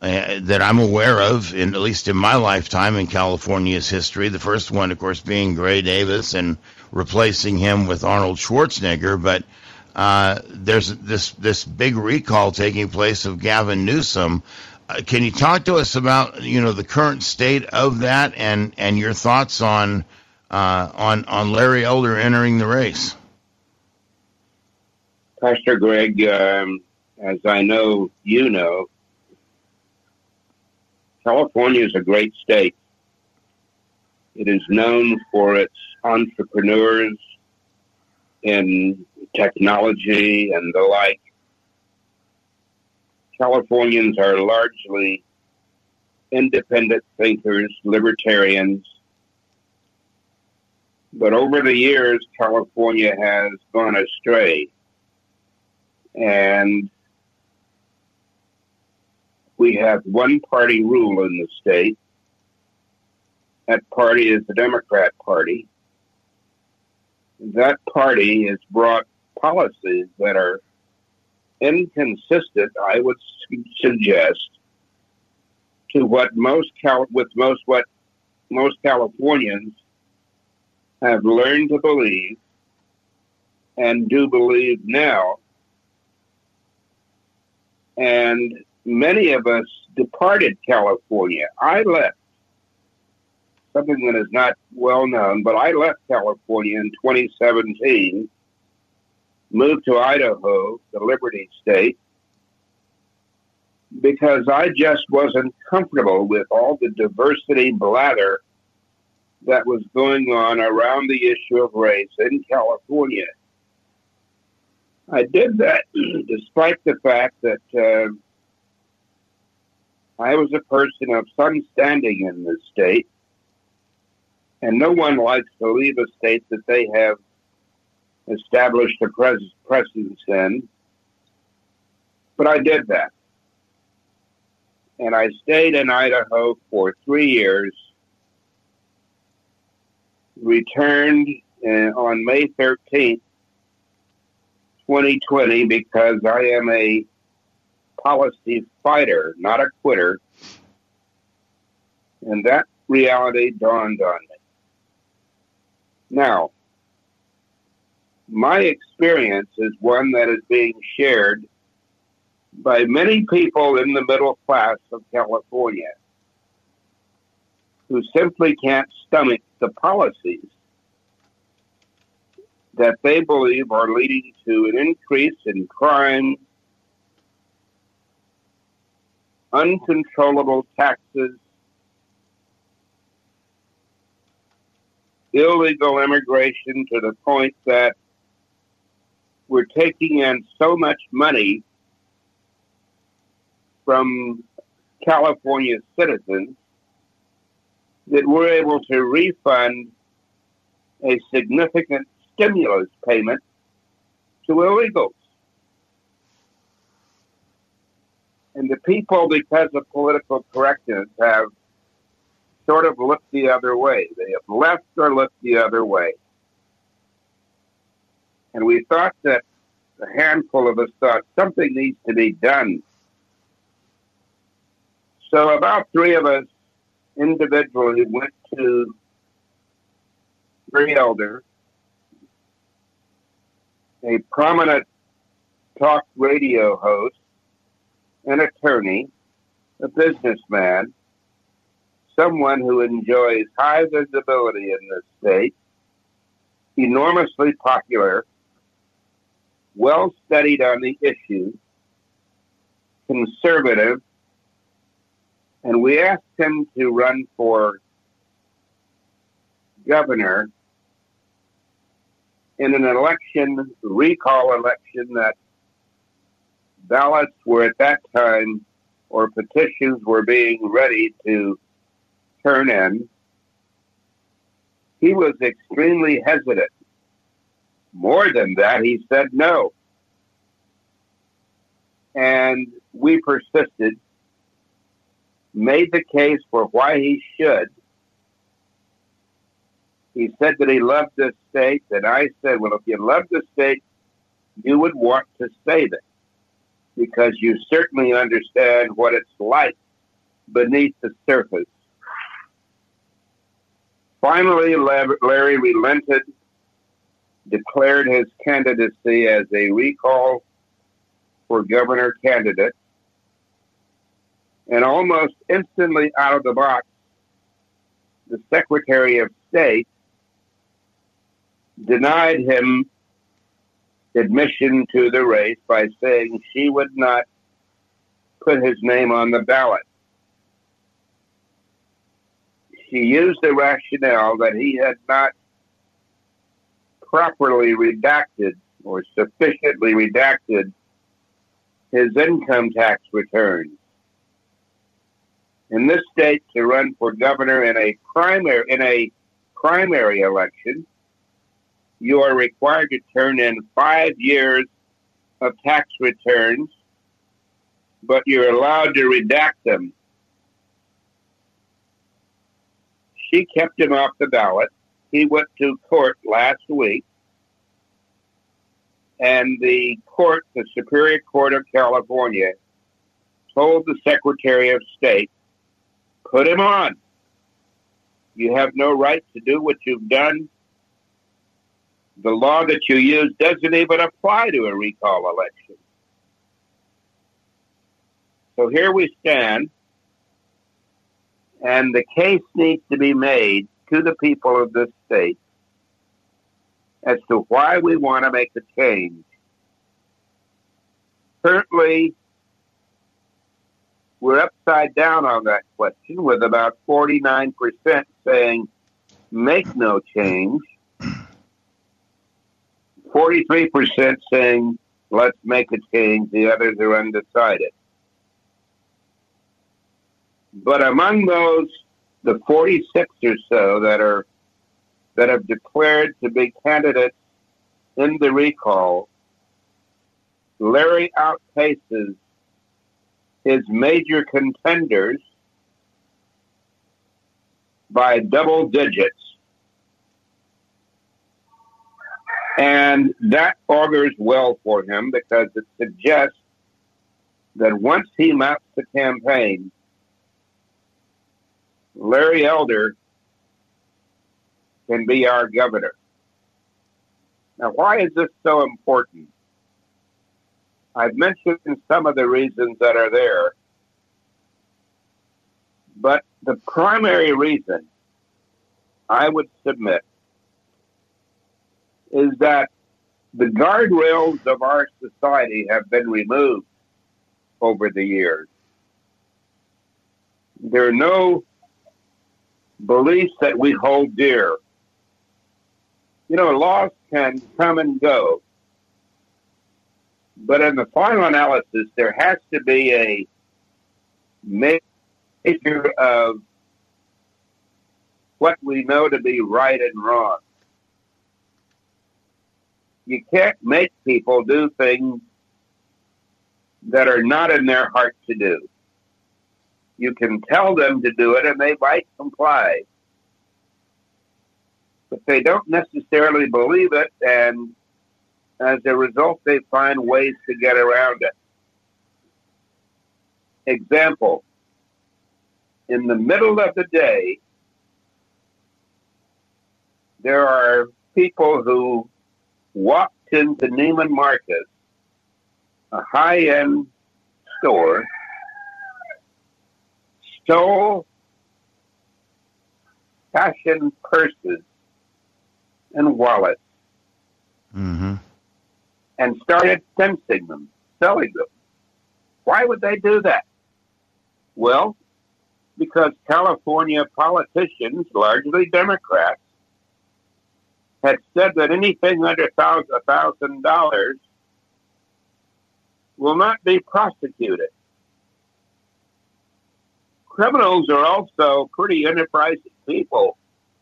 uh, that I'm aware of, in, at least in my lifetime in California's history. The first one, of course, being Gray Davis and replacing him with Arnold Schwarzenegger. But uh, there's this this big recall taking place of Gavin Newsom. Uh, can you talk to us about, you know, the current state of that and, and your thoughts on uh, on on Larry Elder entering the race? Pastor Greg, um, as I know you know, California is a great state. It is known for its entrepreneurs in technology and the like. Californians are largely independent thinkers, libertarians. But over the years, California has gone astray. And we have one-party rule in the state. That party is the Democrat Party. That party has brought policies that are inconsistent, I would su- suggest, to what most Cal- with most what most Californians have learned to believe and do believe now. And many of us departed California. I left, something that is not well known, but I left California in twenty seventeen, moved to Idaho, the Liberty State, because I just wasn't comfortable with all the diversity blather that was going on around the issue of race in California. I did that despite the fact that uh, I was a person of some standing in this state, and no one likes to leave a state that they have established a pres- presence in. But I did that. And I stayed in Idaho for three years, returned uh, on May thirteenth, twenty twenty, because I am a policy fighter, not a quitter. And that reality dawned on me. Now, my experience is one that is being shared by many people in the middle class of California who simply can't stomach the policies that they believe are leading to an increase in crime, uncontrollable taxes, illegal immigration to the point that we're taking in so much money from California citizens that we're able to refund a significant stimulus payment to illegals. And the people, because of political correctness, have sort of looked the other way. They have left or looked the other way. And we thought that, a handful of us thought, something needs to be done. So about three of us individually went to Gray Elder, a prominent talk radio host, an attorney, a businessman, someone who enjoys high visibility in this state, enormously popular, well studied on the issue, conservative, and we asked him to run for governor in an election, recall election, that ballots were at that time, or petitions were being ready to turn in. He was extremely hesitant. More than that, he said no. And we persisted, made the case for why he should. He said that he loved this state, and I said, well, if you love the state, you would want to save it, because you certainly understand what it's like beneath the surface. Finally, Larry relented, declared his candidacy as a recall for governor candidate, and almost instantly out of the box, the Secretary of State denied him admission to the race by saying she would not put his name on the ballot. She used the rationale that he had not properly redacted or sufficiently redacted his income tax returns. In this state, to run for governor in a primary in a primary election, you are required to turn in five years of tax returns, but you're allowed to redact them. She kept him off the ballot. He went to court last week, and the court, the Superior Court of California, told the Secretary of State, put him on. You have no right to do what you've done. The law that you use doesn't even apply to a recall election. So here we stand, and the case needs to be made to the people of this state as to why we want to make a change. Currently, we're upside down on that question, with about forty-nine percent saying make no change, forty-three percent saying let's make a change, the others are undecided. But among those, the forty-six or so that are that have declared to be candidates in the recall, Larry outpaces his major contenders by double digits. And that augurs well for him, because it suggests that once he mounts the campaign, Larry Elder can be our governor. Now, why is this so important? I've mentioned some of the reasons that are there, but the primary reason I would submit is that the guardrails of our society have been removed over the years. There are no beliefs that we hold dear. You know, laws can come and go, but in the final analysis, there has to be a measure of what we know to be right and wrong. You can't make people do things that are not in their heart to do. You can tell them to do it, and they might comply, but they don't necessarily believe it, and as a result, they find ways to get around it. Example, in the middle of the day, there are people who walked into Neiman Marcus, a high-end store, stole fashion purses and wallets, Mm-hmm. and started fencing them, selling them. Why would they do that? Well, because California politicians, largely Democrats, had said that anything under a thousand dollars will not be prosecuted. Criminals are also pretty enterprising people,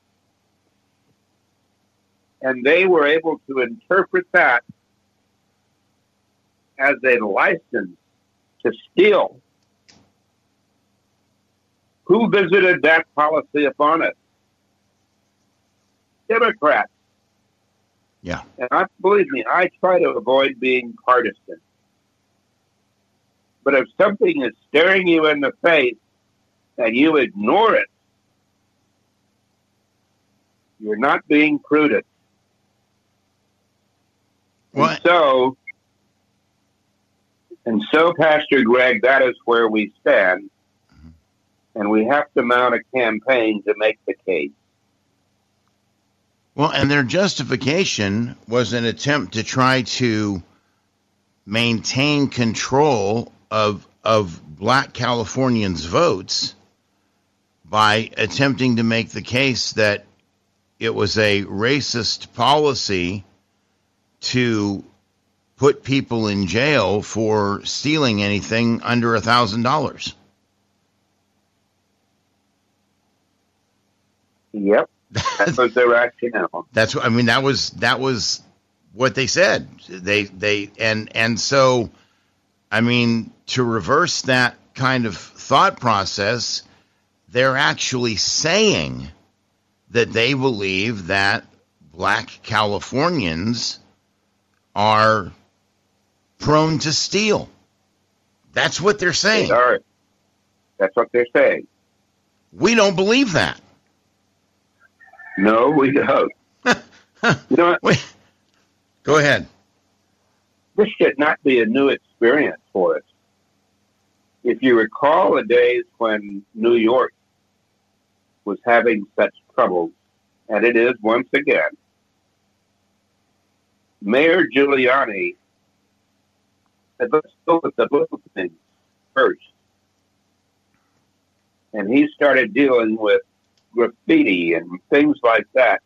and they were able to interpret that as a license to steal. Who visited that policy upon us? Democrats. Yeah. And I, believe me, I try to avoid being partisan. But if something is staring you in the face and you ignore it, you're not being prudent. What? And so, and so, Pastor Greg, that is where we stand, and we have to mount a campaign to make the case. Well, and their justification was an attempt to try to maintain control of of black Californians' votes by attempting to make the case that it was a racist policy to put people in jail for stealing anything under a thousand dollars. Yep, that was their rationale. That's what I mean. That was that was what they said. They they and and so, I mean, to reverse that kind of thought process, they're actually saying that they believe that black Californians are prone to steal. That's what they're saying. They are. That's what they're saying. We don't believe that. No, we don't. You know what? Wait. Go ahead. This should not be a new experience for us. If you recall the days when New York was having such troubles, and it is once again, Mayor Giuliani said, let's go with the little things first. And he started dealing with graffiti and things like that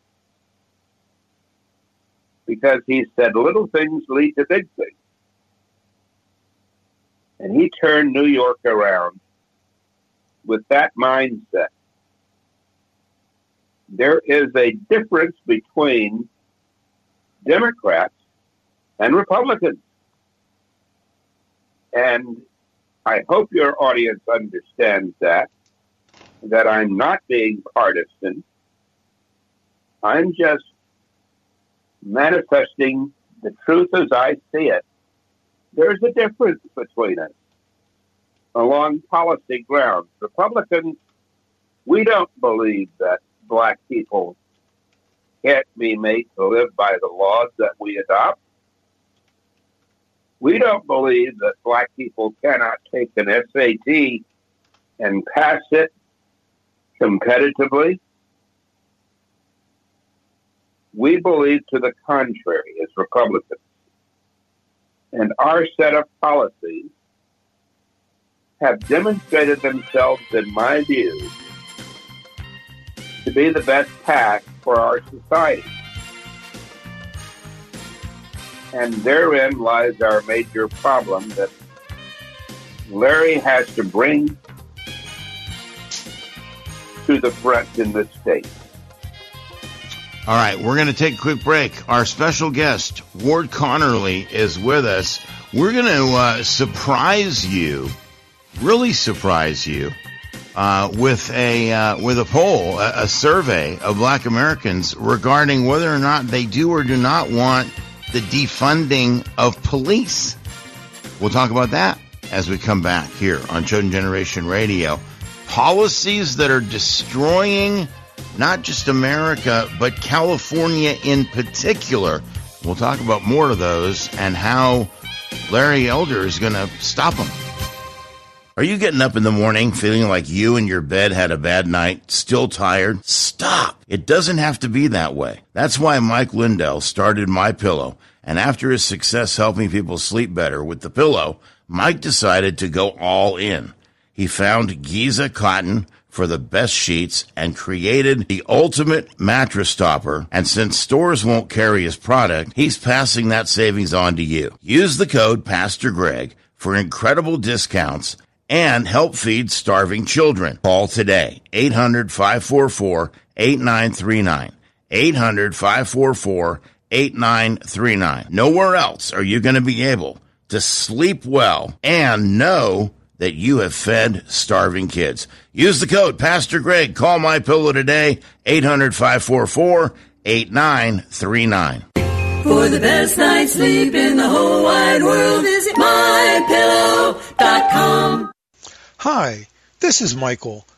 because he said little things lead to big things. And he turned New York around with that mindset. There is a difference between Democrats and Republicans. And I hope your audience understands that, that I'm not being partisan. I'm just manifesting the truth as I see it. There's a difference between us along policy grounds. Republicans, we don't believe that black people can't be made to live by the laws that we adopt. We don't believe that black people cannot take an S A T and pass it competitively. We believe to the contrary as Republicans. And our set of policies have demonstrated themselves, in my view, to be the best path for our society. And therein lies our major problem that Larry has to bring to the front in this state. All right, we're going to take a quick break. Our special guest, Ward Connerly, is with us. We're going to uh, surprise you, really surprise you, uh, with a uh, with a poll, a, a survey of black Americans regarding whether or not they do or do not want the defunding of police. We'll talk about that as we come back here on Chosen Generation Radio. Policies that are destroying not just America, but California in particular. We'll talk about more of those and how Larry Elder is going to stop them. Are you getting up in the morning feeling like you and your bed had a bad night, still tired? Stop. It doesn't have to be that way. That's why Mike Lindell started MyPillow, and after his success helping people sleep better with the pillow, Mike decided to go all in. He found Giza Cotton for the best sheets and created the ultimate mattress topper. And since stores won't carry his product, he's passing that savings on to you. Use the code Pastor Greg for incredible discounts and help feed starving children. Call today, eight hundred, five four four, eight nine three nine, eight hundred, five four four, eight nine three nine. Nowhere else are you going to be able to sleep well and know that you have fed starving kids. Use the code Pastor Greg. Call MyPillow today, eight hundred, five four four, eight nine three nine. For the best night's sleep in the whole wide world, visit my pillow dot com. Hi, this is Michael,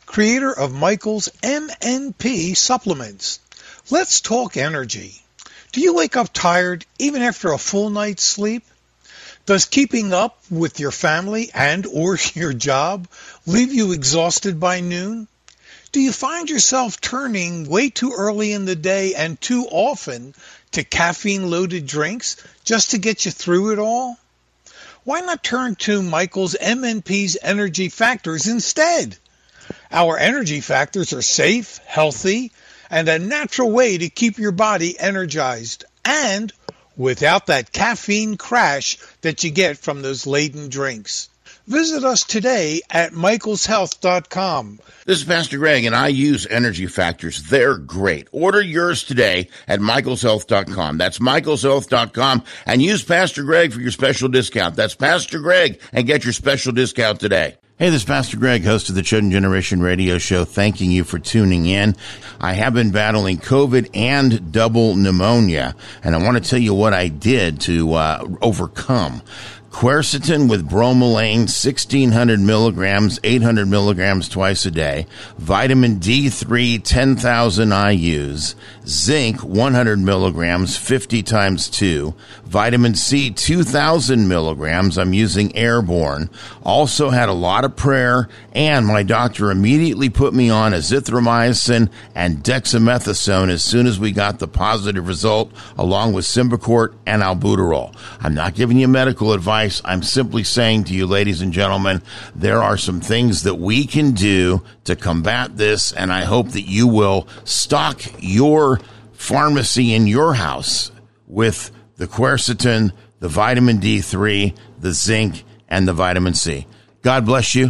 creator of Michael's M N P supplements. Let's talk energy. Do you wake up tired even after a full night's sleep? Does keeping up with your family and or your job leave you exhausted by noon? Do you find yourself turning way too early in the day and too often to caffeine-loaded drinks just to get you through it all? Why not turn to Michael's M N P's Energy Factors instead? Our Energy Factors are safe, healthy, and a natural way to keep your body energized and without that caffeine crash that you get from those laden drinks. Visit us today at michaels health dot com. This is Pastor Greg, and I use Energy Factors. They're great. Order yours today at michaels health dot com. That's michaels health dot com, and use Pastor Greg for your special discount. That's Pastor Greg, and get your special discount today. Hey, this is Pastor Greg, host of the Chosen Generation Radio Show, thanking you for tuning in. I have been battling COVID and double pneumonia, and I want to tell you what I did to uh, overcome. Quercetin with bromelain, sixteen hundred milligrams, eight hundred milligrams twice a day. Vitamin D three, ten thousand I U's. Zinc, one hundred milligrams, fifty times two. Vitamin C, two thousand milligrams. I'm using Airborne. Also had a lot of prayer, and my doctor immediately put me on azithromycin and dexamethasone as soon as we got the positive result, along with Symbicort and albuterol. I'm not giving you medical advice. I'm simply saying to you, ladies and gentlemen, there are some things that we can do to combat this, and I hope that you will stock your pharmacy in your house with the quercetin, the vitamin D three, the zinc, and the vitamin C. God bless you.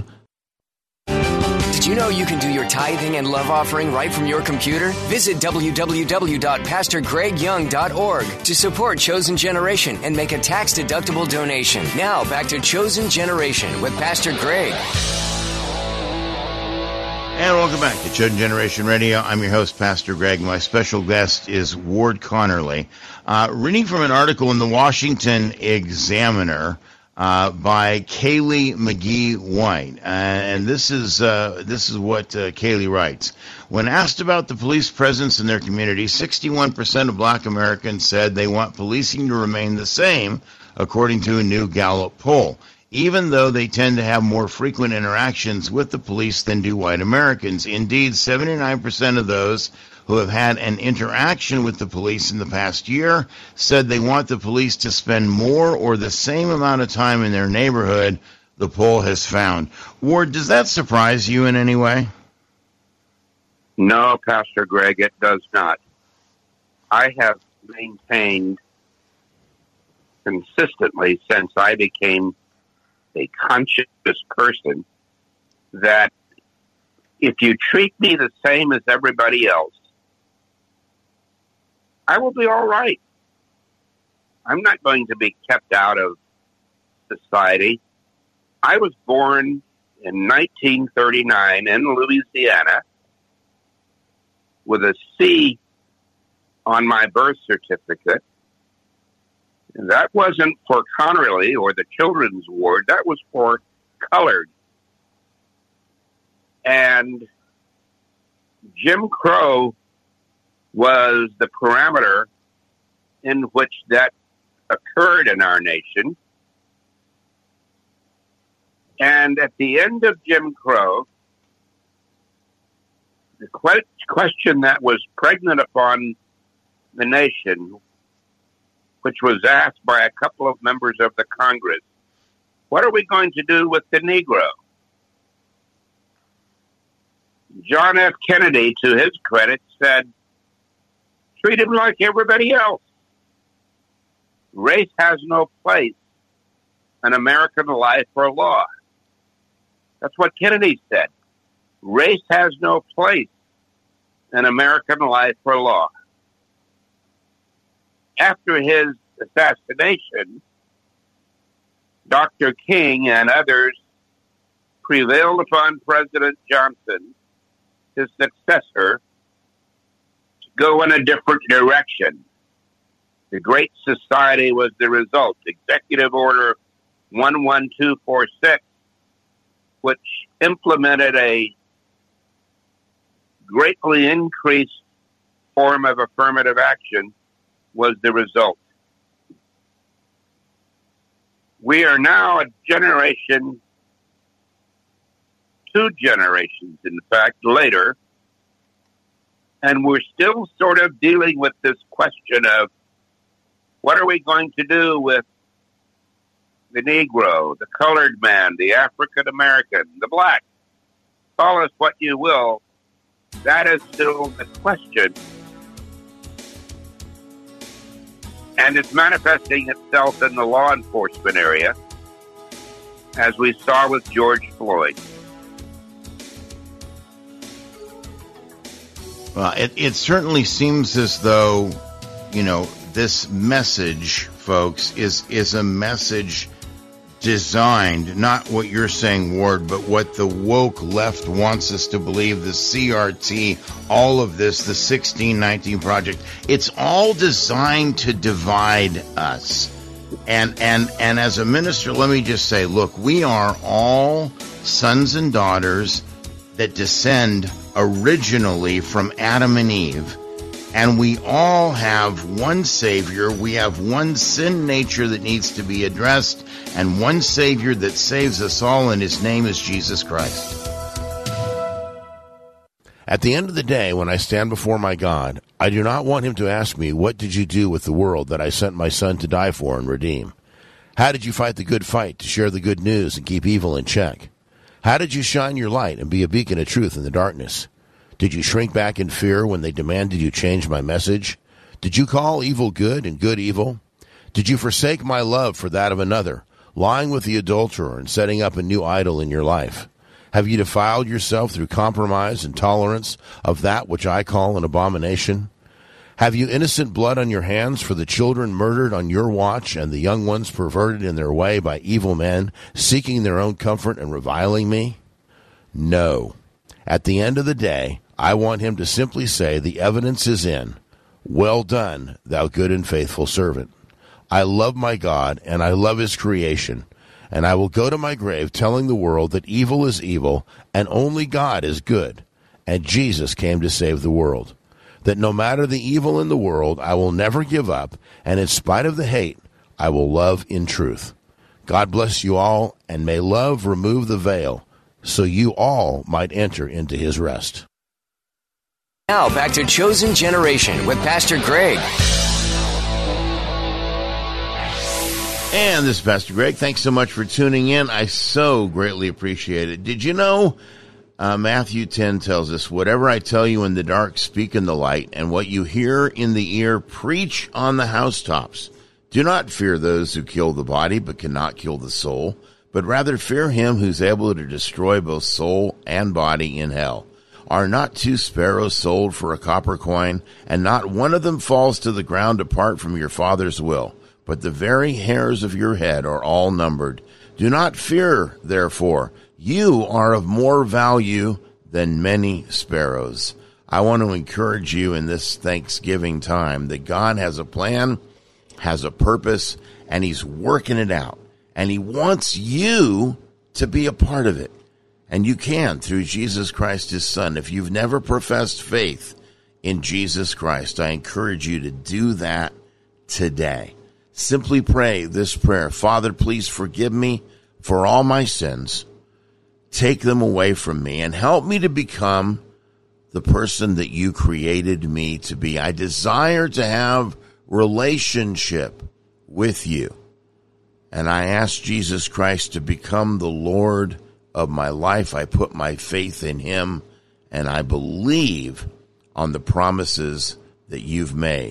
Did you know you can do your tithing and love offering right from your computer? Visit w w w dot pastor greg young dot org to support Chosen Generation and make a tax-deductible donation. Now, back to Chosen Generation with Pastor Greg. And welcome back to Chosen Generation Radio. I'm your host, Pastor Greg. My special guest is Ward Connerly. Uh, reading from an article in the Washington Examiner Uh, by Kaylee McGee White, uh, and this is uh, this is what uh, Kaylee writes. When asked about the police presence in their community, sixty-one percent of Black Americans said they want policing to remain the same, according to a new Gallup poll, even though they tend to have more frequent interactions with the police than do white Americans. Indeed, seventy-nine percent of those who have had an interaction with the police in the past year said they want the police to spend more or the same amount of time in their neighborhood, the poll has found. Ward, does that surprise you in any way? No, Pastor Greg, it does not. I have maintained consistently since I became a conscious person that if you treat me the same as everybody else, I will be all right. I'm not going to be kept out of society. I was born in nineteen thirty-nine in Louisiana with a C on my birth certificate. And that wasn't for Connerly or the children's ward. That was for colored. And Jim Crow was the parameter in which that occurred in our nation. And at the end of Jim Crow, the que- question that was pregnant upon the nation, which was asked by a couple of members of the Congress, what are we going to do with the Negro? John F. Kennedy, to his credit, said, treat him like everybody else. Race has no place in American life or law. That's what Kennedy said. Race has no place in American life or law. After his assassination, Doctor King and others prevailed upon President Johnson, his successor, to go in a different direction. The Great Society was the result. Executive Order one one two four six, which implemented a greatly increased form of affirmative action was the result. We are now a generation, two generations, in fact, later, and we're still sort of dealing with this question of what are we going to do with the Negro, the colored man, the African American, the black? Call us what you will. That is still the question. And it's manifesting itself in the law enforcement area, as we saw with George Floyd. Well, it, it certainly seems as though, you know, this message, folks, is is a message designed, not what you're saying, Ward, but what the woke left wants us to believe, the C R T, all of this, the sixteen nineteen Project. It's all designed to divide us. And and and as a minister, let me just say, look, we are all sons and daughters that descend originally from Adam and Eve. And we all have one Savior. We have one sin nature that needs to be addressed, and one Savior that saves us all, and his name is Jesus Christ. At the end of the day, when I stand before my God, I do not want him to ask me, what did you do with the world that I sent my son to die for and redeem? How did you fight the good fight to share the good news and keep evil in check? How did you shine your light and be a beacon of truth in the darkness? Did you shrink back in fear when they demanded you change my message? Did you call evil good and good evil? Did you forsake my love for that of another, lying with the adulterer and setting up a new idol in your life? Have you defiled yourself through compromise and tolerance of that which I call an abomination? Have you innocent blood on your hands for the children murdered on your watch and the young ones perverted in their way by evil men, seeking their own comfort and reviling me? No. At the end of the day, I want him to simply say, the evidence is in. Well done, thou good and faithful servant. I love my God, and I love his creation, and I will go to my grave telling the world that evil is evil, and only God is good, and Jesus came to save the world. That no matter the evil in the world, I will never give up, and in spite of the hate, I will love in truth. God bless you all, and may love remove the veil, so you all might enter into his rest. Now back to Chosen Generation with Pastor Greg. And this is Pastor Greg. Thanks so much for tuning in. I so greatly appreciate it. Did you know uh, Matthew ten tells us, whatever I tell you in the dark, speak in the light, and what you hear in the ear, preach on the housetops. Do not fear those who kill the body but cannot kill the soul, but rather fear him who's able to destroy both soul and body in hell. Are not two sparrows sold for a copper coin, and not one of them falls to the ground apart from your Father's will? But the very hairs of your head are all numbered. Do not fear, therefore. You are of more value than many sparrows. I want to encourage you in this Thanksgiving time that God has a plan, has a purpose, and he's working it out. And he wants you to be a part of it. And you can through Jesus Christ, his son. If you've never professed faith in Jesus Christ, I encourage you to do that today. Simply pray this prayer. Father, please forgive me for all my sins. Take them away from me and help me to become the person that you created me to be. I desire to have relationship with you. And I ask Jesus Christ to become the Lord of my life. I put my faith in him, and I believe on the promises that you've made.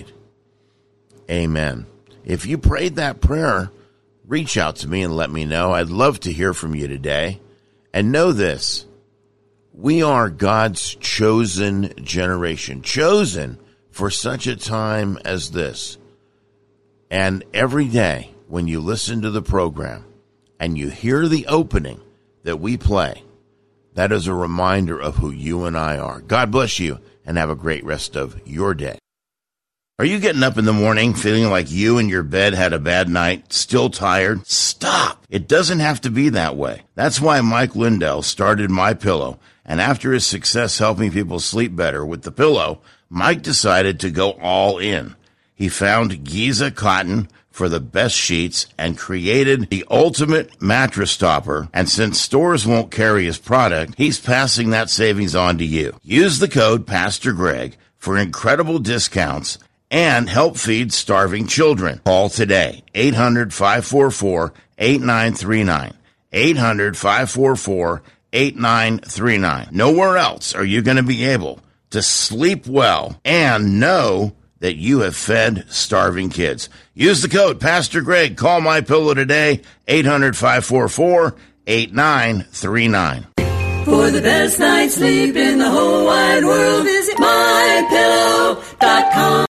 Amen. If you prayed that prayer, reach out to me and let me know. I'd love to hear from you today. And know this, we are God's chosen generation, chosen for such a time as this. And every day when you listen to the program and you hear the opening that we play, that is a reminder of who you and I are. God bless you and have a great rest of your day. Are you getting up in the morning feeling like you and your bed had a bad night, still tired? Stop. It doesn't have to be that way. That's why Mike Lindell started MyPillow, And after his success helping people sleep better with the pillow, Mike decided to go all in. He found Giza Cotton for the best sheets and created the ultimate mattress topper. And since stores won't carry his product, he's passing that savings on to you. Use the code Pastor Greg for incredible discounts and help feed starving children. Call today, eight hundred, five four four, eight nine three nine. eight hundred, five four four, eight nine three nine. Nowhere else are you going to be able to sleep well and know that you have fed starving kids. Use the code Pastor Greg. Call My Pillow today, eight hundred, five four four, eight nine three nine. For the best night's sleep in the whole wide world, visit my pillow dot com.